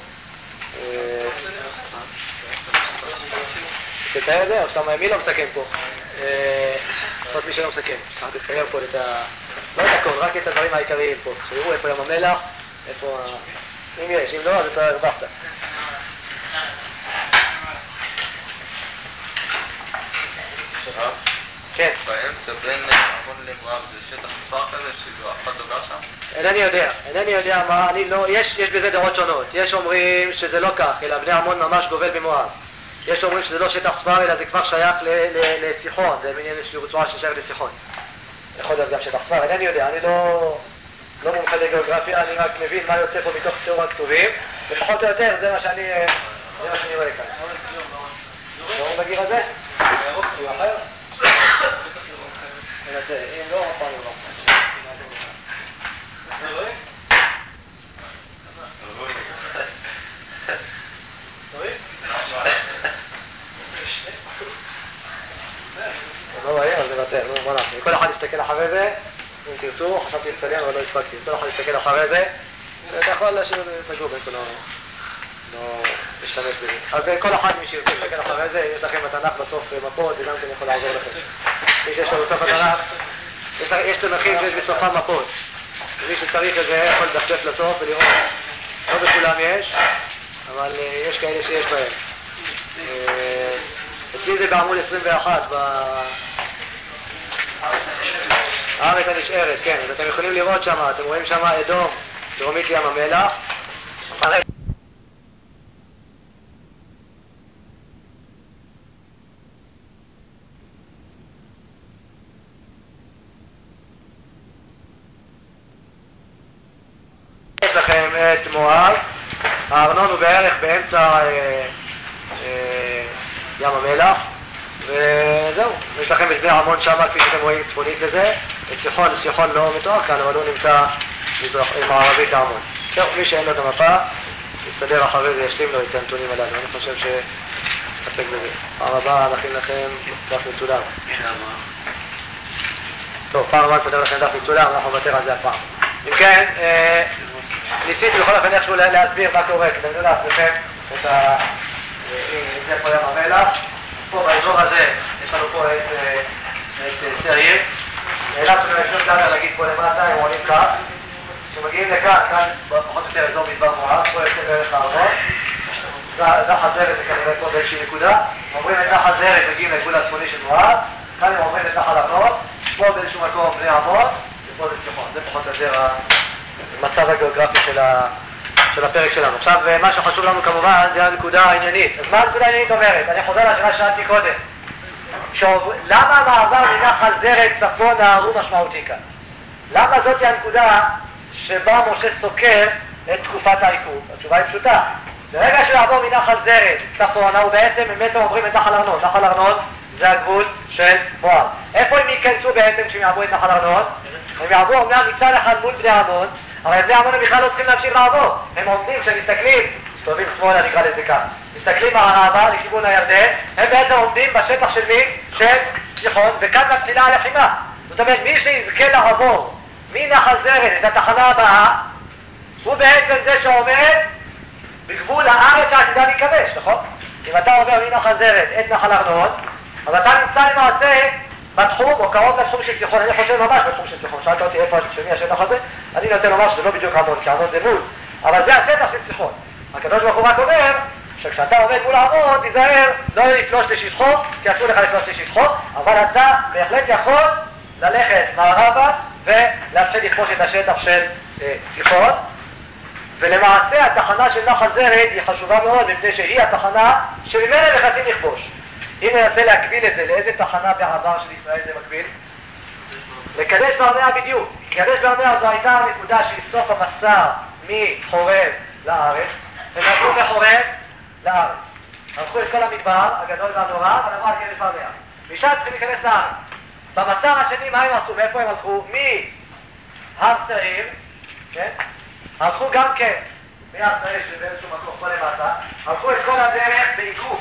תצייר את זה, או שאתה מי לא מסכם פה? עוד מי שלא מסכם. תצייר פה את לא את הכל, רק את הדברים העיקריים פה. שיראו איפה ים המלח, איפה... אם יש, אם לא, אז אתה הרווחת. כן. באמצע בין עמון למואב זה שטח צפר כזה שכאילו אף אחד לא גר שם? אינני יודע מה, יש בזה דעות שונות. יש אומרים שזה לא כך, אלא בני עמון ממש גובל במואב. יש אומרים שזה לא שטח צפר, אלא זה כבר שייך לסיחון, זה מין איזושהי רצועה ששייך לסיחון. יכול להיות גם שטח צפר, אינני יודע, אני לא מומחה לגיאוגרפיה, אני רק מבין מה יוצא פה מתוך תיאור הכתובים, ופחות או יותר זה מה שאני רואה כאן. לא בגיר הזה? הוא אחר? אם לא, פעם לא. לא רואים, אז נוותר, בוא נעשה. כל אחד יסתכל אחרי זה, אם תרצו, חשבתי לצלם אבל לא הספקתי. כל אחד יסתכל אחרי זה, ואתה יכול להשאיר את זה סגור, בעצם לא להשתמש בזה. אז כל אחד מי שירצה להסתכל אחרי זה, יש לכם בתנ"ך בסוף מפות, זה גם כן יכול לעזור לכם. מי שיש לו בסוף התנ"ך, יש תנ"כים שיש בסופם מפות. מי שצריך את זה יכול לדפדף לסוף ולראות. לא בכולם יש, אבל יש כאלה שיש בהם. אצלי זה בעמוד 21 הארץ הנשארת, כן, אז אתם יכולים לראות שם, אתם רואים שם אדום, דרומית ים המלח. יש לכם את מואב, הארנון הוא בערך באמצע ים המלח, וזהו, יש לכם את בני עמון שם, כפי שאתם רואים צפונית לזה, את סיחון לא מתואר כאן, אבל הוא נמצא מערבית העמון. זהו, מי שאין לו את המפה, יסתדר אחרי זה, ישלים לו את הנתונים הללו, אני חושב שנסתפק בזה. פעם הבאה נכין לכם דף מצולם. טוב, פעם הבאה נסתדר לכם דף מצולם, אנחנו נוותר על זה הפעם. אם כן, ניסיתי בכל אופן איכשהו להסביר מה קורה, כדי לא להסבירכם את ה... אם זה פה ים המלח, פה באזור הזה יש לנו פה את סעיר, נאלצנו לשאול גדר להגיד פה למטה, הם עולים כך, כשמגיעים לכאן, כאן פחות או יותר אזור מדבר מואר, פה יש בערך הארנון, נחל זרת זה כנראה פה באיזושהי נקודה, עוברים את נחל זרת מגיעים לגבול הצפוני של מואר, כאן הם עוברים את נחל ארנון, פה באיזשהו מקום בני עמון, ופה זה סיחון, זה פחות או יותר המצב הגיאוגרפי של הפרק שלנו. עכשיו, מה שחשוב לנו כמובן זה הנקודה העניינית. אז מה הנקודה העניינית אומרת? אני חוזר לשאלה ששאלתי קודם. למה המעבר מנחל זרת צפונה הוא משמעותי כאן? למה זאת הנקודה שבה משה סוקר את תקופת העיכוב? התשובה היא פשוטה. ברגע שיעבור מנחל זרת צפונה, הוא בעצם באמת עוברים את נחל ארנון. נחל ארנון זה הגבול של מואב. איפה הם ייכנסו בעצם כשהם יעברו את נחל ארנון? הם יעברו אומנם מצד אחד מול בני עמון, אבל בני עמון הם בכלל לא צריכים להמשיך לעבור. הם עומדים, כשמסתכלים, מסתובבים שמאלה נקרא לזה כך, מסתכלים מערבה לכיוון הירדן, הם בעצם עומדים בשטח של מי? של סיחון, וכאן מתחילה הלחימה. זאת אומרת, מי שיזכה לעבור מנחל זרת את התחנה הבאה, הוא בעצם זה שעומד בגבול הארץ העתידה להיכבש, נכון? אם אתה עובר מנחל זרת את נחל ארנון, אז אתה נמצא למעשה בתחום או קרוב לתחום של סיחון. אני חושב ממש בתחום של סיחון. שאלת אותי איפה שמי השטח הזה, אני נותן לומר שזה לא בדיוק עמון, כי עמון זה מול, אבל זה השטח של סיחון. הקדוש ברוך הוא רק אומר שכשאתה עומד מול העמון תיזהר לא לפלוש לשטחו, כי אסור לך לפלוש לשטחו, אבל אתה בהחלט יכול ללכת מערבה ולהתחיל לכבוש את השטח של סיחון. ולמעשה התחנה של נחל זרת היא חשובה מאוד, מפני שהיא התחנה שממנה נכנסים לכבוש. אם ננסה להקביל את זה, לאיזה תחנה בעבר של ישראל זה מקביל? לקדש ברנע בדיוק. קדש ברנע זו הייתה הנקודה שהיא סוף המסע מחורב לארץ, ונסעו מחורב לארץ. הלכו את כל המדבר הגדול והנורא, אבל עברו על קדש ברנע. משם צריכים להיכנס לארץ. במסע השני מה הם עשו? מאיפה הם הלכו? מהר שעיר, כן? הלכו גם כן, מהר שעיר שבאיזשהו מקום פה למטה, הלכו את כל הדרך בעיכוב.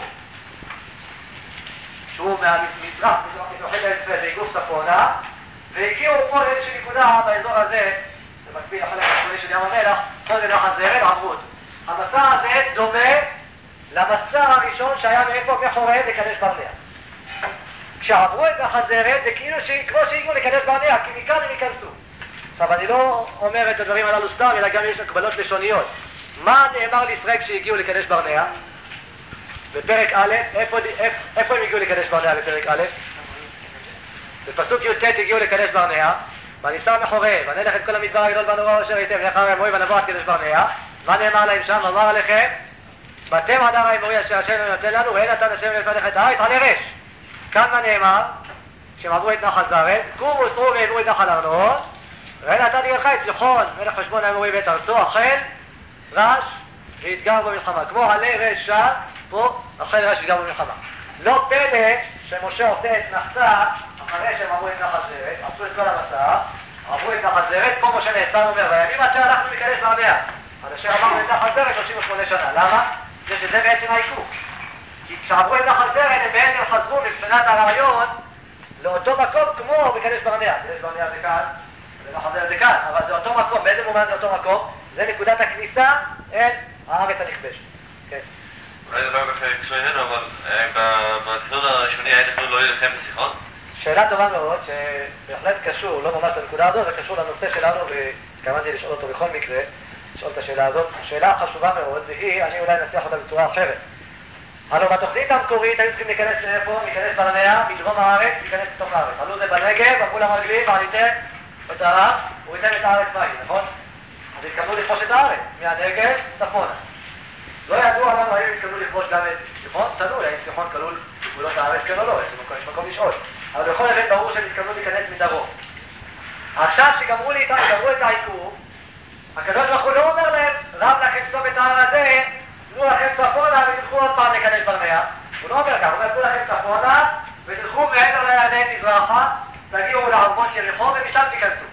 שהוא מהמזרח, מזרחי לישראל, בעיגוף צפונה, והגיעו פה לאיזושהי נקודה באזור הזה, זה מקביל לחלק הצפוני של ים המלח, פה זה נחל זרת, עברו אותו. המסע הזה דומה למסע הראשון שהיה מאיפה מחורב לקדש ברנע. כשעברו את נחל זרת זה כאילו כמו שהגיעו לקדש ברנע, כי מכאן הם ייכנסו. עכשיו אני לא אומר את הדברים הללו סתם, אלא גם יש הקבלות לשוניות. מה נאמר לישראל כשהגיעו לקדש ברנע? בפרק א', איפה הם הגיעו לקדש ברנע בפרק א'? בפסוק י"ט הגיעו לקדש ברנע, וניסע מחורב, ונלך את כל המדבר הגדול והנורא אשר היטב, לאחר האמורי ונבוא עד קדש ברנע. מה נאמר להם שם? אמר עליכם, בתם הדר האמורי אשר השם נותן לנו, ואין נתן השם לפניך את הארץ, על ירש. כאן מה נאמר? כשהם עברו את נחל זרת, קומו וסרו ועברו את נחל ארנון, ואין נתתי לך את סיחון, מלך חשבון האמורי ואת ארצו, אכן רש והתגר במלחמה. כמו עלי רשע, פה אכן רש והתגר במלחמה. לא פלא שמשה עושה את נחצה אחרי שהם עברו את נחל זרת, עשו את כל המסע, עברו את נחל זרת, פה משה נעצר אומר, וימים עד שאנחנו ניכנס ברנע. עד אשר עברנו את נחל זרת 38 שנה. למה? זה שזה בעצם העיכוב. כי כשעברו את נחל זרת הם בעצם חזרו מבחינת הרעיון לאותו מקום כמו בקדש ברנע. קדש ברנע זה כאן, ונחל זרת זה כאן, אבל זה אותו מקום. באיזה מובן זה אותו מקום? זה נקודת הכניסה אל הארץ הנכבשת. כן. אולי זה לא כל כך קשור אלינו, אבל בתכנון הראשוני היה תכנון לא להילחם בסיחון? שאלה טובה מאוד, שבהחלט קשור, לא ממש לנקודה הזו, וקשור לנושא שלנו, והתכוונתי לשאול אותו בכל מקרה, לשאול את השאלה הזאת. שאלה חשובה מאוד, והיא, אני אולי נצליח אותה בצורה אחרת. הלוא בתוכנית המקורית היו צריכים להיכנס לאיפה? להיכנס ברנע, מדרום הארץ, להיכנס לתוך הארץ. עלו זה בנגב, אמרו למרגלים, ועליתם את ההר, הוא ייתן את הארץ מהי, נכון? אז התכוונו לכבוש את הארץ, מהנגב צפונה. לא ידוע לנו האם התכוונו לכבוש גם את סיחון, תלוי, האם סיחון כלול בגבולות הארץ כן או לא, יש מקום לשאול. אבל בכל אופן ברור שהם התכוונו להיכנס מדרום. עכשיו שגמרו את העיכוב, הקדוש ברוך הוא לא אומר להם, רב לכם סוף את ההר הזה, לא אומר כך, הוא אומר, תנו לכם צפונה, ותלכו מעבר לירדן מזרחה, תגיעו לערבות יריחו ומשם תיכנסו.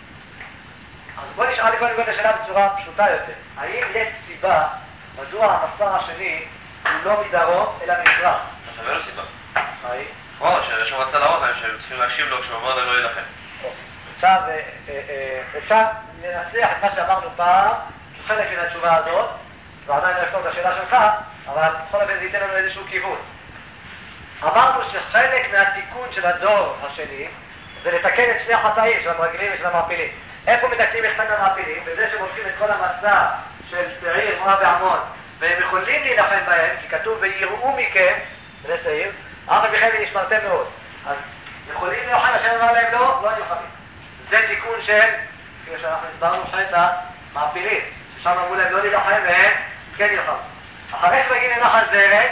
אז בוא נשאל לכל נקודה השאלה בצורה פשוטה יותר. האם יש סיבה מדוע המסע השני הוא לא מדרום אלא מזרח? זה לא סיבה. האם? או, שהוא רצה להראות להם שהם צריכים להקשיב לו כשהוא אמר להם לא ילחם. עכשיו, אפשר לנסח את מה שאמרנו פעם כחלק מן התשובה הזאת, ועדיין לא אפתור את השאלה שלך, אבל בכל אופן זה ייתן לנו איזשהו כיוון. אמרנו שחלק מהתיקון של הדור השני זה לתקן את שני החטאים של המרגלים ושל המעפילים. איפה מתקנים את שני המעפילים? בזה שהם הולכים את כל המסע של שעיר, מואב ועמון, והם יכולים להילחם בהם, כי כתוב ויראו מכם, בני שעיר, אף בכם ונשמרתם מאוד. אז יכולים להילחם, השם אמר להם לא נלחמים. זה תיקון של, כמו שאנחנו הסברנו, חטא המעפילים, ששם אמרו להם לא להילחם והם כן נלחם. אחרי שמגיעים לנחל זרת,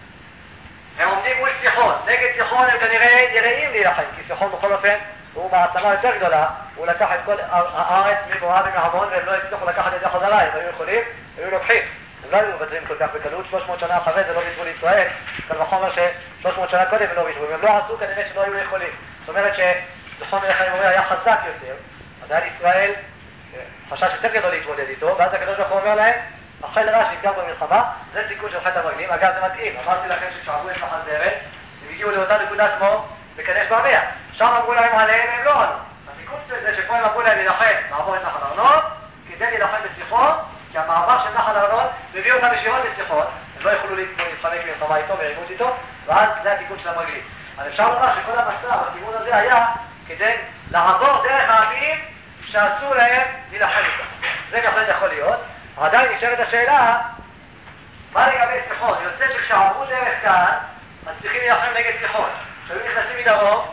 הם עומדים מול סיחון. נגד סיחון הם כנראה יראים להילחם, כי סיחון בכל אופן הוא מעצמה יותר גדולה, הוא לקח את כל הארץ ממואב ומעמון, והם לא הצליחו לקחת את זה חזרה, הם היו יכולים, היו לוקחים. הם לא היו מבטרים כל כך בקלות, 300 שנה אחרי זה לא ויתרו לישראל, קל וחומר ש300 שנה קודם הם לא ויתרו, הם לא עשו כנראה שלא היו יכולים. זאת אומרת שזכרון מלך האמורי היה חזק יותר, אז היה לישראל חשש יותר גדול להתמודד איתו, ואז הקדוש ברוך הוא אומר להם, החיל רע שנפגע במלחמה, זה תיקון של חטא המרגלים. אגב זה מתאים, אמרתי לכם שכשעברו את נחל זרת, הם הגיעו לאותה נקודה כמו בקדש ברנע. שם אמרו להם עליהם, הם לא ענו. התיקון של זה שפה הם אמרו להם להילחם, לעבור את נחל ארנון, כדי להילחם בסיחון, כי המעבר של נחל ארנון מביא אותם ישירות לסיחון, הם לא יכולו להתחמק במלחמה איתו ועימות איתו, ואז זה התיקון של המרגלים. אז אפשר לומר שכל המצב, הכיוון הזה היה כדי לעבור דרך העמים שאסור להם להילחם איתם. זה בהחלט יכול להיות. עדיין נשארת השאלה, מה לגבי סיחון? יוצא שכשעברו דרך כאן, אז צריכים להילחם נגד סיחון. כשהיו נכנסים מדרום,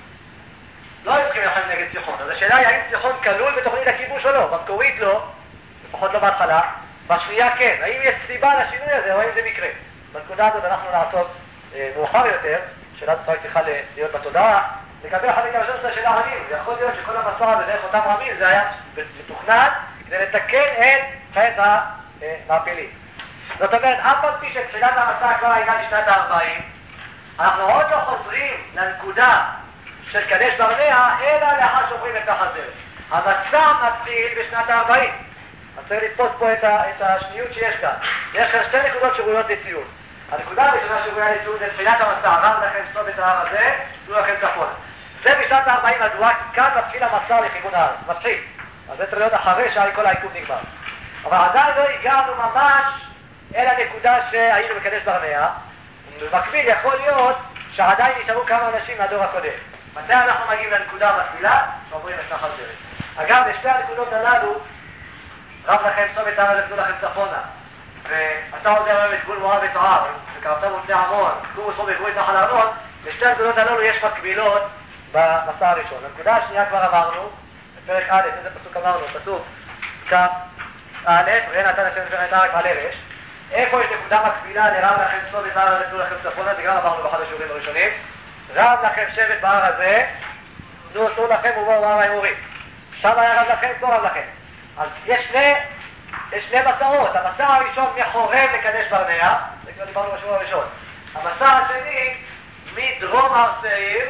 לא היו צריכים להילחם נגד סיחון. אז השאלה היא האם סיחון כלול בתוכנית הכיבוש או לא. במקורית לא, לפחות לא בהתחלה. בשנייה כן. האם יש סיבה לשינוי הזה או האם זה מקרה? בנקודה הזאת אנחנו נעסוק מאוחר יותר, שאלה זאת צריכה להיות בתודעה. לגבי החלק הראשון של השאלה העמים, זה יכול להיות שכל המסע הזה דרך אותם עמים זה היה מתוכנן כדי לתקן את חטא המעפילים. זאת אומרת, אף על פי שתחילת המסע כבר הייתה בשנת ה-40, אנחנו עוד לא חוזרים לנקודה של קדש ברנע, אלא לאחר שעוברים את נחל זרת. המסע מתחיל בשנת ה-40. אז צריך לתפוס פה את השניות שיש כאן. יש כאן שתי נקודות שראויות לציון. הנקודה הראשונה שראויה לציון זה תחילת המסע, רב לכם סוד את ההר הזה, תנו לכם צפונה. זה בשנת ה-40 מדוע, כי כאן מתחיל המסע לכיוון הארץ. מתחיל. אז זה צריך להיות אחרי שכל העיכוב נגמר. אבל עדיין לא הגענו ממש אל הנקודה שהיינו בקדש ברנע. במקביל יכול להיות שעדיין נשארו כמה אנשים מהדור הקודם. מתי אנחנו מגיעים לנקודה המקבילה? שעוברים את נחל זרת. אגב, לשתי הנקודות הללו, רב לכם סוב את ההר ותנו לכם צפונה. ואתה עוזר היום את גבול מואב ותואר, וקרבתם ובני עמון, קומו סוב וגבו את נחל ארנון. לשתי הנקודות הללו יש מקבילות במסע הראשון. הנקודה השנייה כבר אמרנו, בפרק א', איזה פסוק אמרנו? פסוק כ' א', ראה נתן השם לפני נעק על הרש. איפה יש נקודה מקבילה לרב לכם סוב את ההר ותנו לכם צפונה? זה גם אמרנו באחד השיעורים הראשונים. רב לכם שבט בהר הזה, תנו לכם ובואו בהר האמורי. שם היה רב לכם, פה רב לכם. אז יש שני מסעות. המסע הראשון מחורב לקדש ברנע, זה כבר דיברנו בשבוע הראשון. המסע השני מדרום הר שעיר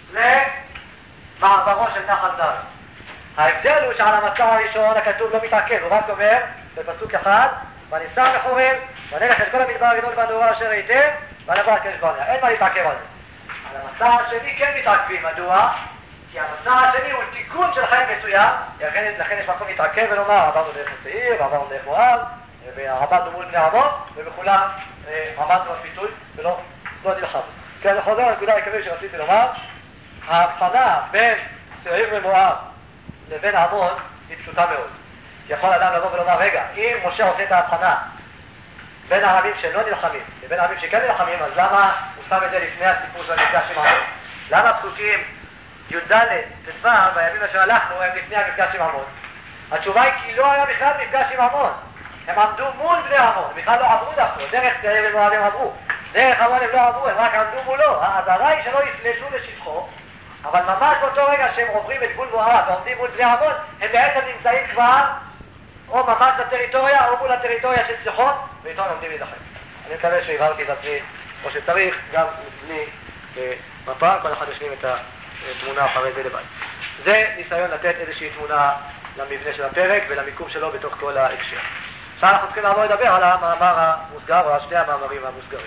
למעברו של נחל זרת. ההבדל הוא שעל המסע הראשון הכתוב לא מתעכב, הוא רק אומר בפסוק אחד, וניסע מחורב, ונלך את כל המדבר הגדול והנורא אשר ראיתם, ונבוא על קדש ברנע. אין מה להתעכב על זה. על המסע השני כן מתעכבים. מדוע? כי המסע השני הוא תיקון של חלק מסוים, לכן יש מקום להתעכב ולומר, עברנו דרך השעיר, ועברנו דרך מואב, ועמדנו מול בני עמון, ובכולם עמדנו בפיתוי ולא נלחמנו. כי אני חוזר לנקודה העיקרית שרציתי לומר, ההבחנה בין שעיר ומואב לבין עמון היא פשוטה מאוד. יכול אדם לבוא ולומר, רגע, אם משה עושה את ההבחנה בין הערבים שלא נלחמים לבין הערבים שכן נלחמים, אז למה הוא שם את זה לפני הסיפור של המפגש עם עמון? למה פסוקים י"ד וצו בימים אשר הלכנו הם לפני המפגש עם עמון? התשובה היא כי לא היה בכלל מפגש עם עמון. הם עמדו מול בני עמון, הם בכלל לא עברו דווקא, דרך שעיר ומואב הם עברו. דרך עמון הם לא עברו, הם רק עמדו מולו. האזהרה היא שלא יפלשו לשטחו, אבל ממש באותו רגע שהם עוברים את גבול מואב ועומדים מול בני עמון, הם בעצם נמצאים כבר או ממש בטריטוריה או מול הטריטוריה של סיחון, ואיתו הם עומדים להילחם. אני מקווה שהבהרתי את עצמי או שצריך גם בלי מפה, כל אחד ישלים את התמונה אחרי זה לבד. זה ניסיון לתת איזושהי תמונה למבנה של הפרק ולמיקום שלו בתוך כל ההקשר. עכשיו אנחנו צריכים לעבור לדבר על המאמר המוסגר, או על שני המאמרים המוסגרים.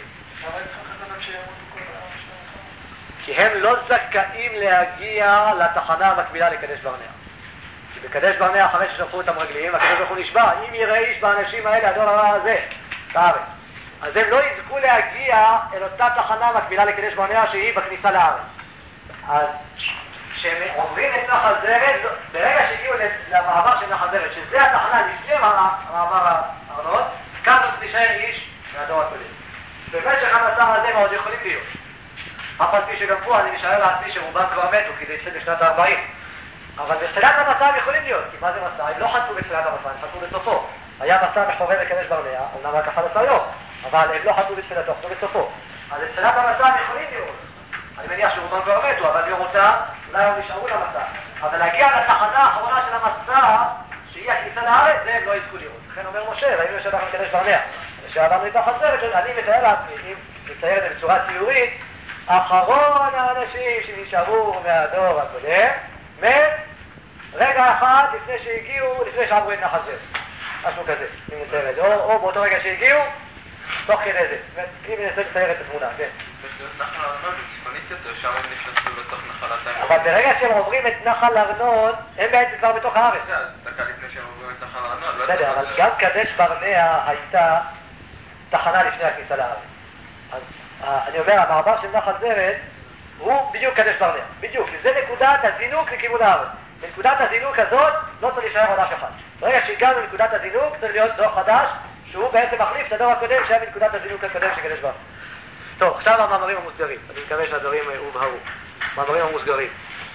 כי הם לא זכאים להגיע לתחנה המקבילה לקדש ברנע. כי בקדש ברנע, אחרי ששלחו אותם רגליים, הקדוש ברוך הוא נשבע, אם יראה איש באנשים האלה, הדור הרע הזה, בארץ. אז הם לא יזכו להגיע אל אותה תחנה מקבילה לקדש ברנע שהיא בכניסה לארץ. אז כשהם עוברים את נחל זרד, ברגע שהגיעו למעבר של נחל זרד, שזה התחנה לפני מעבר הארנון, כאן עוד נשאר איש מהדור הקודם. במשך המסע הזה מה עוד יכולים להיות? אף על פי שגם פה אני משער לעצמי שרובם כבר מתו, כי זה התחיל בשנת ה-40. אבל בתחילת המסע הם יכולים להיות, כי מה זה מסע? הם לא חצו בתחילת המסע, הם חצו בסופו. היה מסע מחורר לקדש ברנע, אומנם רק 11 יום, אבל הם לא חצו בתחילתו, חצו בסופו. אז בתחילת המסע הם יכולים לראות. אני מניח שרובם כבר מתו, אבל לראות אותם, אולי הם נשארו למסע. אבל להגיע לתחנה האחרונה של המסע, שהיא הכניסה לארץ, זה הם לא יזכו לראות. לכן אומר משה, ראינו שאנחנו מקדש ברנע. כשעברנו איתה חצרת, אני מתאר לעצמי, אם נצייר את זה בצורה ציורית, אחרון האנשים שנשארו מהדור הקודם, מת רגע אחד לפני שהגיעו, לפני שעברו את נחל זרד. משהו כזה, אם נצייר את זה. או באותו רגע שהגיעו, תוך כדי זה. אם ננסה לצייר את התמונה, כן. צריך להיות נחל ארנון, צפונית יותר, שם הם נכנסו לתוך נחלת הארנון. אבל ברגע שהם עוברים את נחל ארנון, הם בעצם כבר בתוך הארץ. זה דקה לפני שהם עוברים את נחל ארנון. בסדר, אבל גם קדש ברנע הייתה תחנה לפני הכניסה לארץ. אז אני אומר, המעבר של נחל זרד הוא בדיוק קדש ברנע. בדיוק, כי זה נקודת הזינוק לכיוון הארץ. בנקודת הזינוק הזאת לא צריך להישאר עוד אף אחד. ברגע שהגענו לנקודת הזינוק צריך להיות דור חדש, שהוא בעצם מחליף את הדור הקודם שהיה בנקודת הזינוק הקודם של קדש ברנע. טוב, עכשיו המאמרים המוסגרים. אני מקווה שהדברים הובהרו. מאמרים המוסגרים.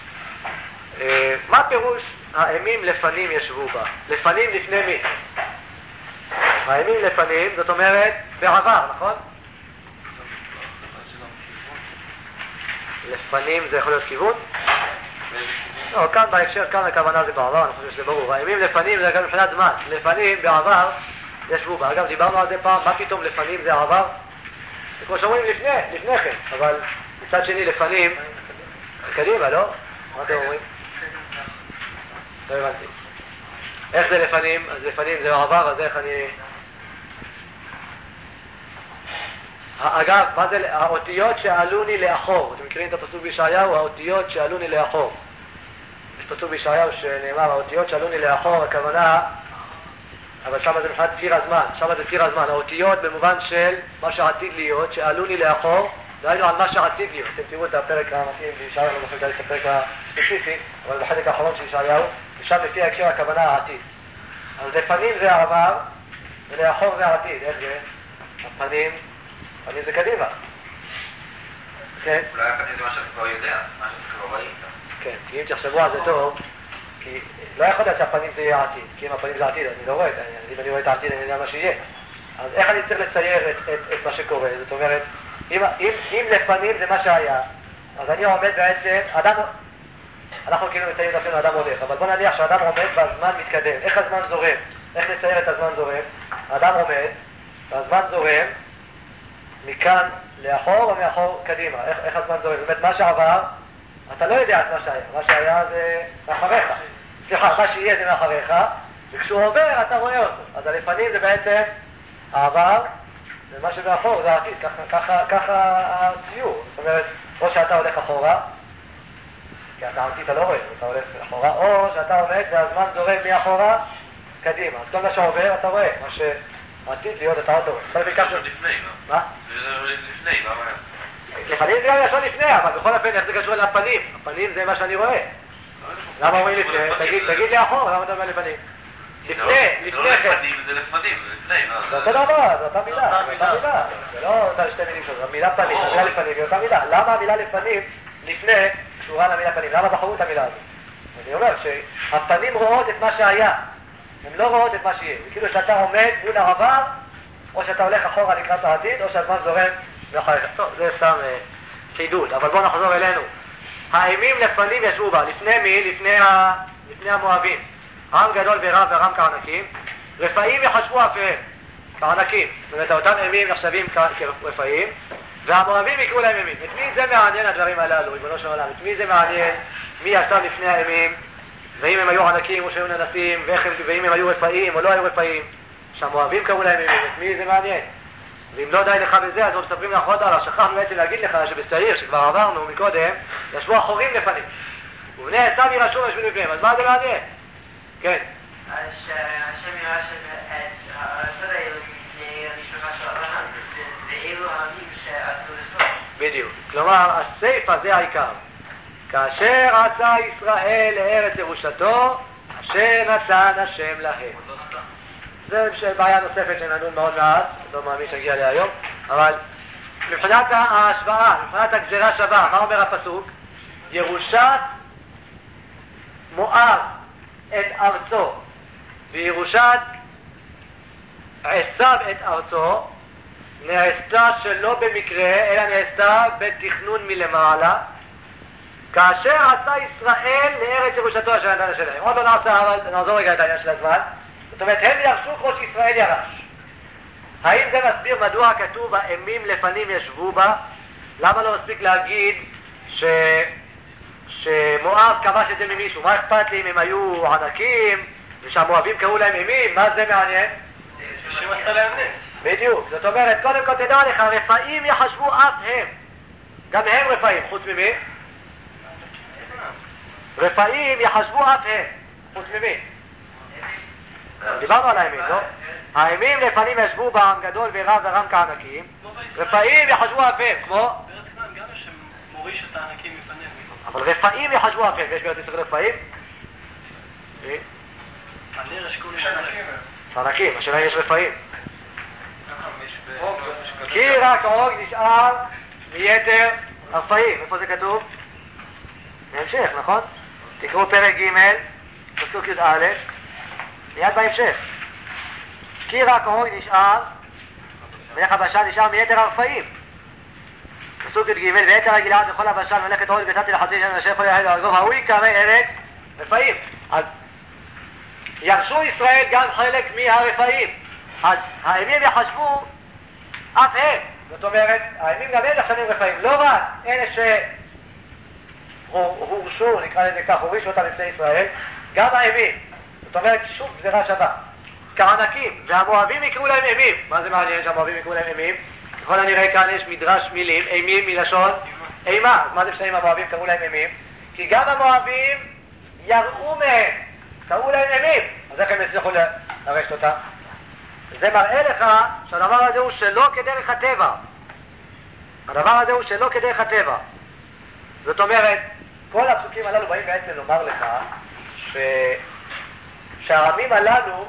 מה פירוש האימים לפנים ישבו בה? לפנים לפני מי? האימים לפנים, זאת אומרת, בעבר, נכון? לפנים זה יכול להיות כיוון? לא, כאן בהקשר, כאן הכוונה זה בעבר, אני חושב שזה ברור. האימים לפנים זה גם מבחינת זמן. לפנים בעבר ישבו בה. אגב, דיברנו על זה פעם, מה פתאום לפנים זה עבר? זה כמו שאומרים לפני כן, אבל מצד שני לפנים, קדימה, לא? מה אתם אומרים? לא הבנתי. איך זה לפנים? אז לפנים זה עבר, אז איך אני... אגב, מה זה האותיות שעלוני לאחור? אתם מכירים את הפסוק בישעיהו? האותיות שעלוני לאחור. יש פסוק בישעיהו שנאמר, האותיות שעלוני לאחור, הכוונה, אבל שם זה מבחינת ציר הזמן, שם זה ציר הזמן. האותיות במובן של מה שעתיד להיות, שעלוני לאחור, דהיינו על מה שעתיד להיות. אתם תראו את הפרק המתאים בישעיהו, לא זוכר את הפרק הספציפי, אבל בחלק האחרון של ישעיהו, ושם לפי ההקשר הכוונה העתיד. אז לפנים זה העבר, ולאחור זה העתיד. איך זה? הפנים זה קדימה. כן? אולי הפנים זה מה שאתה כבר יודע, מה שאתה כבר ראית. כן, כי אם תחשבו על זה טוב, כי לא יכול להיות שהפנים זה יהיה העתיד, כי אם הפנים זה העתיד, אני לא רואה, אם אני רואה את העתיד, אני יודע מה שיהיה. אז איך אני צריך לצייר את מה שקורה? זאת אומרת, אם לפנים זה מה שהיה, אז אני עומד בעצם, אנחנו כאילו מציירים את אפילו אדם הולך, אבל בוא נניח שאדם עומד והזמן מתקדם. איך הזמן זורם? איך נצייר את הזמן זורם? האדם עומד, והזמן זורם, מכאן לאחור או מאחור קדימה. איך הזמן זורם? זאת אומרת, מה שעבר, אתה לא יודע את מה שהיה. מה שהיה זה מאחריך. סליחה, מה שיהיה זה מאחריך, וכשהוא עובר אתה רואה אותו. אז הלפנים זה בעצם העבר, ומה שמאחור זה העתיד. ככה הציור. זאת אומרת, או שאתה הולך אחורה, כי אתה העתיד אתה לא רואה, אתה הולך אחורה, או שאתה עומד והזמן זורם מאחורה קדימה. אז כל מה שעובר אתה רואה. מה שעתיד להיות אתה עוד רואה. זה לפני, לא? מה? זה לפני, מה אומר? לפנים זה גם ישר לפני, אבל בכל אופן איך זה קשור לפנים? הפנים זה מה שאני רואה. למה אומרים לפני? תגיד לי אחור, למה אתה אומר לפנים? לפני כן. זה לפנים, זה לפני, לא? זה אותו דבר, זה אותה מילה. זה לא אותה שתי מילים שלו, המילה פנים, המילה לפנים היא אותה מילה. למה המילה לפנים לפני קשורה למילה פנים? למה בחרו את המילה הזאת? אני אומר שהפנים רואות את מה שהיה, הן לא רואות את מה שיהיה. זה כאילו שאתה עומד מול העבר, או שאתה הולך אחורה לקראת העתיד, או שהזמן זורם מאחוריך. טוב, זה סתם חידוד, אבל בואו נחזור אלינו. האימים לפנים ישבו בה, לפני מי? לפני המואבים. עם גדול ורב ורם כענקים, רפאים יחשבו אפיהם, כענקים. זאת אומרת, אותם אימים נחשבים כרפאים, והמואבים יקראו להם ימים. את מי זה מעניין הדברים הללו, ריבונו של עולם? את מי זה מעניין? מי ישב לפני הימים? ואם הם היו ענקים או שהיו ננסים, ואם הם היו רפאים או לא היו רפאים, שהמואבים קראו להם ימים. את מי זה מעניין? ואם לא די לך בזה, אז עוד מספרים לך עוד הלאה. שכחנו בעצם להגיד לך שבשעיר, שכבר עברנו מקודם, ישבו החורים לפנים. ובני עשיו ירשו וישבו לפניהם. אז מה זה מעניין? כן. השם יראה שהארצות האלו מפני המשפחה של אברהם, ואילו העמים שעשו לסוף. בדיוק. כלומר, הסיפא זה העיקר. כאשר עשה ישראל לארץ ירושתו, אשר נתן השם להם. זה בעיה נוספת שנדון מאוד מעט, לא מאמין שנגיע אליה היום, אבל מבחינת ההשוואה, מבחינת הגזרה שווה, מה אומר הפסוק? ירושת מואב את ארצו, וירושת עשיו את ארצו, נעשתה שלא במקרה, אלא נעשתה בתכנון מלמעלה, כאשר עשה ישראל לארץ ירושתו אשר נתן השם להם. עוד לא נעשה, אבל נעזור רגע את העניין של הזמן. זאת אומרת, הם ירשו כמו שישראל ירש. האם זה מסביר מדוע כתוב האמים לפנים ישבו בה? למה לא מספיק להגיד שמואב כבש את זה ממישהו? מה אכפת לי אם הם היו ענקים ושהמואבים קראו להם אמים? מה זה מעניין? השם עשה להם נס. בדיוק. זאת אומרת, קודם כל תדע לך, רפאים יחשבו אף הם. גם הם רפאים, חוץ ממי? רפאים יחשבו אף הם, חוץ ממי? דיברנו על הימים, לא? הימים לפנים ישבו בעם גדול ורב ורם כענקים, רפאים יחשבו אף הם, כמו? בארץ כנען גם יש מוריש את הענקים מפניהם. אבל רפאים יחשבו אף הם, ויש בארץ ישראל רפאים? הנר אשכול ענקים, השאלה אם יש רפאים. כי רק עוג נשאר מיתר הרפאים. איפה זה כתוב? בהמשך, נכון? תקראו פרק ג' פסוק י"א, מיד בהמשך. כי רק עוג נשאר, מלך הבשן נשאר מיתר הרפאים. פסוק י"ג, ויתר הגלעד לכל הבשן מלאכת עוג ונתתי לחצי שנה אשר יכול להגיד להרגוב, ההוא יקרא ארץ רפאים. אז ירשו ישראל גם חלק מהרפאים. אז הימים יחשבו אף הם. זאת אומרת, הימים גם הם נחשבים רפאים. לא רק אלה שהורשו, נקרא לזה כך, הורישו אותם לפני ישראל, גם הימים. זאת אומרת, שוב גזרה שווה. כענקים, והמואבים יקראו להם ימים. מה זה מעניין שהמואבים יקראו להם ימים? ככל הנראה כאן יש מדרש מילים, אימים מלשון אימה. אז מה זה משנה אם המואבים קראו להם ימים? כי גם המואבים יראו מהם, קראו להם ימים. אז איך הם הצליחו לרשת אותם? זה מראה לך שהדבר הזה הוא שלא כדרך הטבע. הדבר הזה הוא שלא כדרך הטבע. זאת אומרת, כל הפסוקים הללו באים בעצם לומר לך שהעמים הללו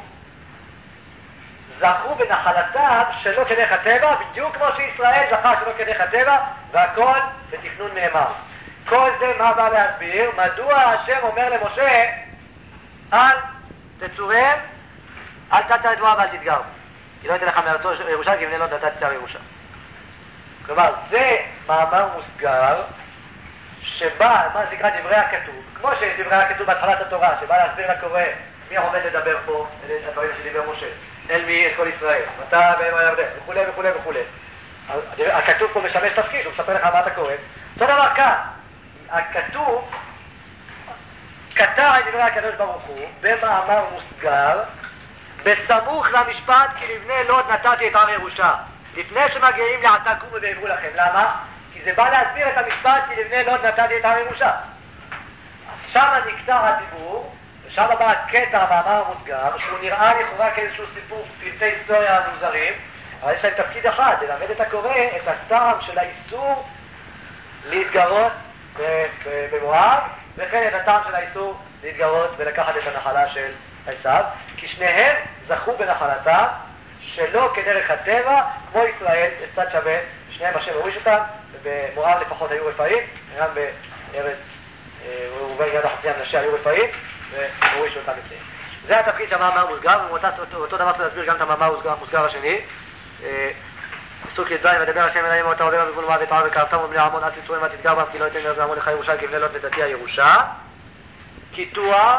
זכו בנחלתם שלא כדרך הטבע, בדיוק כמו שישראל זכה שלא כדרך הטבע, והכל בתכנון נאמר. כל זה מה בא להסביר? מדוע השם אומר למשה, אל תצורם, אל תטע את מואב ואל תתגר, כי לא יתן לך מארצו ירושה, כי בני לא נתתי תר ירושה. כלומר, זה מאמר מוסגר שבא, מה שנקרא דברי הכתוב, כמו שיש דברי הכתוב בהתחלת התורה, שבא להסביר לקורא מי עומד לדבר פה, אלה הדברים שדיבר משה, אל מי, אל כל ישראל, אתה ואם הירדן, וכו' וכו' וכו'. הכתוב פה משמש תפקיד, הוא מספר לך מה אתה קורא. אותו דבר כאן, הכתוב קטע את דברי הקדוש ברוך הוא במאמר מוסגר, בסמוך למשפט כי לבני לוד נתתי את הר ירושה. לפני שמגיעים לעתה קומו ועברו לכם. למה? כי זה בא להסביר את המשפט כי לבני לוד נתתי את הר ירושה. שם נקטע הדיבור, ושם בא הקטע המאמר המוסגר, שהוא נראה לכאורה כאיזשהו סיפור פרטי היסטוריה מוזרים, אבל יש להם תפקיד אחד, ללמד את הקורא את הטעם של האיסור להתגרות במואב, וכן את הטעם של האיסור להתגרות ולקחת את הנחלה של עשיו, כי שניהם זכו בנחלתם שלא כדרך הטבע, כמו ישראל, יש צד שווה, שניהם השם הוריש אותם, ובמואב לפחות היו רפאים, גם בארץ ראובן יד החצי המנשה היו רפאים, והורישו אותם לפניהם. זה התפקיד של המאמר מוסגר, ואותו דבר צריך להסביר גם את המאמר מוסגר השני. פסוק י"ז, ודבר השם אליהם אותה עובר בגבול מוות ער וקרבתם ובני עמון עד תצורם ותתגר בם כי לא יתן לזה עמון לך ירושה כי בני לוד נתתי הירושה. קיטוע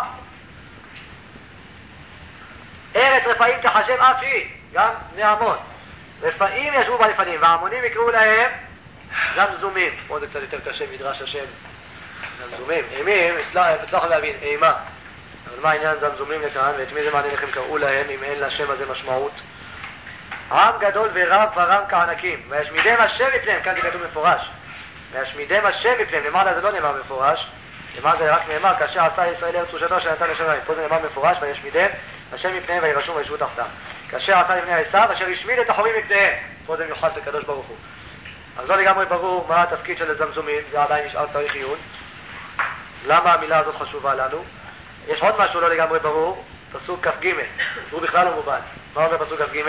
ארץ רפאים תחשב אף היא, גם בני עמון. רפאים ישבו בה לפנים, והעמונים יקראו להם זמזומים, פה זה קצת יותר קשה, מדרש השם. זמזומים, אימים, הצלחנו להבין, אימה. אבל מה העניין זמזומים לכאן, ואת מי זה מעניין איך הם קראו להם, אם אין לשם הזה משמעות? עם גדול ורב ורם כענקים, וישמידם השם מפניהם, כאן זה כתוב מפורש. וישמידם השם מפניהם, למעלה זה לא נאמר מפורש, למעלה זה רק נאמר, כאשר עשה ישראל ארץ ירושתו שנתן לשמיים. פה זה נאמר מפורש, וישמידם השם מפניהם וירשום וישבו תחתם. כאשר עשה לבני עשיו, אשר השמיד את החורים מפניהם. פה זה מיוחס לקדוש ברוך הוא. אז לא לגמרי ברור מה התפקיד של הזמזומים, זה עדיין נשאר צריך עיון. למה המילה הזאת חשובה לנו? יש עוד משהו לא לגמרי ברור, פסוק כ"ג, הוא בכלל לא מובן. מה אומר פסוק כ"ג?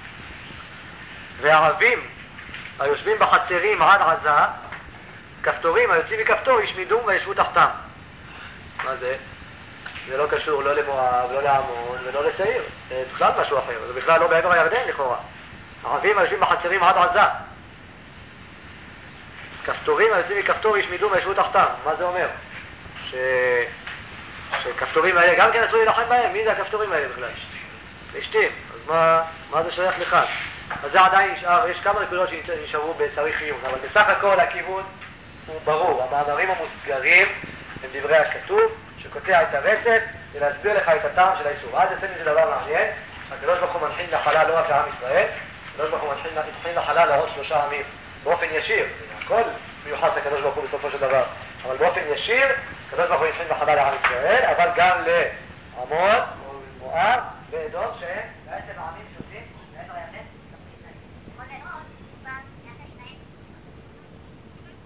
והערבים היושבים בחצרים עד עזה, כפתורים היוצאים מכפתור ישמידום וישבו תחתם. מה זה? זה לא קשור לא למואב, לא לעמון ולא לשעיר, זה בכלל משהו אחר, זה בכלל לא בעבר הירדן לכאורה. הערבים היושבים בחצרים עד עזה, כפתורים היוצאים מכפתור ישמידום וישבו תחתם. מה זה אומר? שכפתורים האלה גם כן אסור להילחם בהם? מי זה הכפתורים האלה בכלל? אשתים. אז מה זה שייך לכאן? אז זה עדיין נשאר, יש כמה נקודות שנשארו בצריך עיון, אבל בסך הכל הכיוון הוא ברור. המאמרים המוסגרים הם דברי הכתוב שקוטע את הרצף ולהסביר לך את הטעם של האיסור. אז יוצא מזה דבר מעניין, הקדוש ברוך הוא מנחין נחלה לא רק לעם ישראל, הקדוש ברוך הוא מנחין נחלה לעוד 3 עמים באופן ישיר. הכל מיוחס לקדוש ברוך הוא בסופו של דבר, אבל באופן ישיר הקדוש ברוך הוא מנחין נחלה לעם ישראל, אבל גם לעמון, מואב ואדום שהם בעצם העמים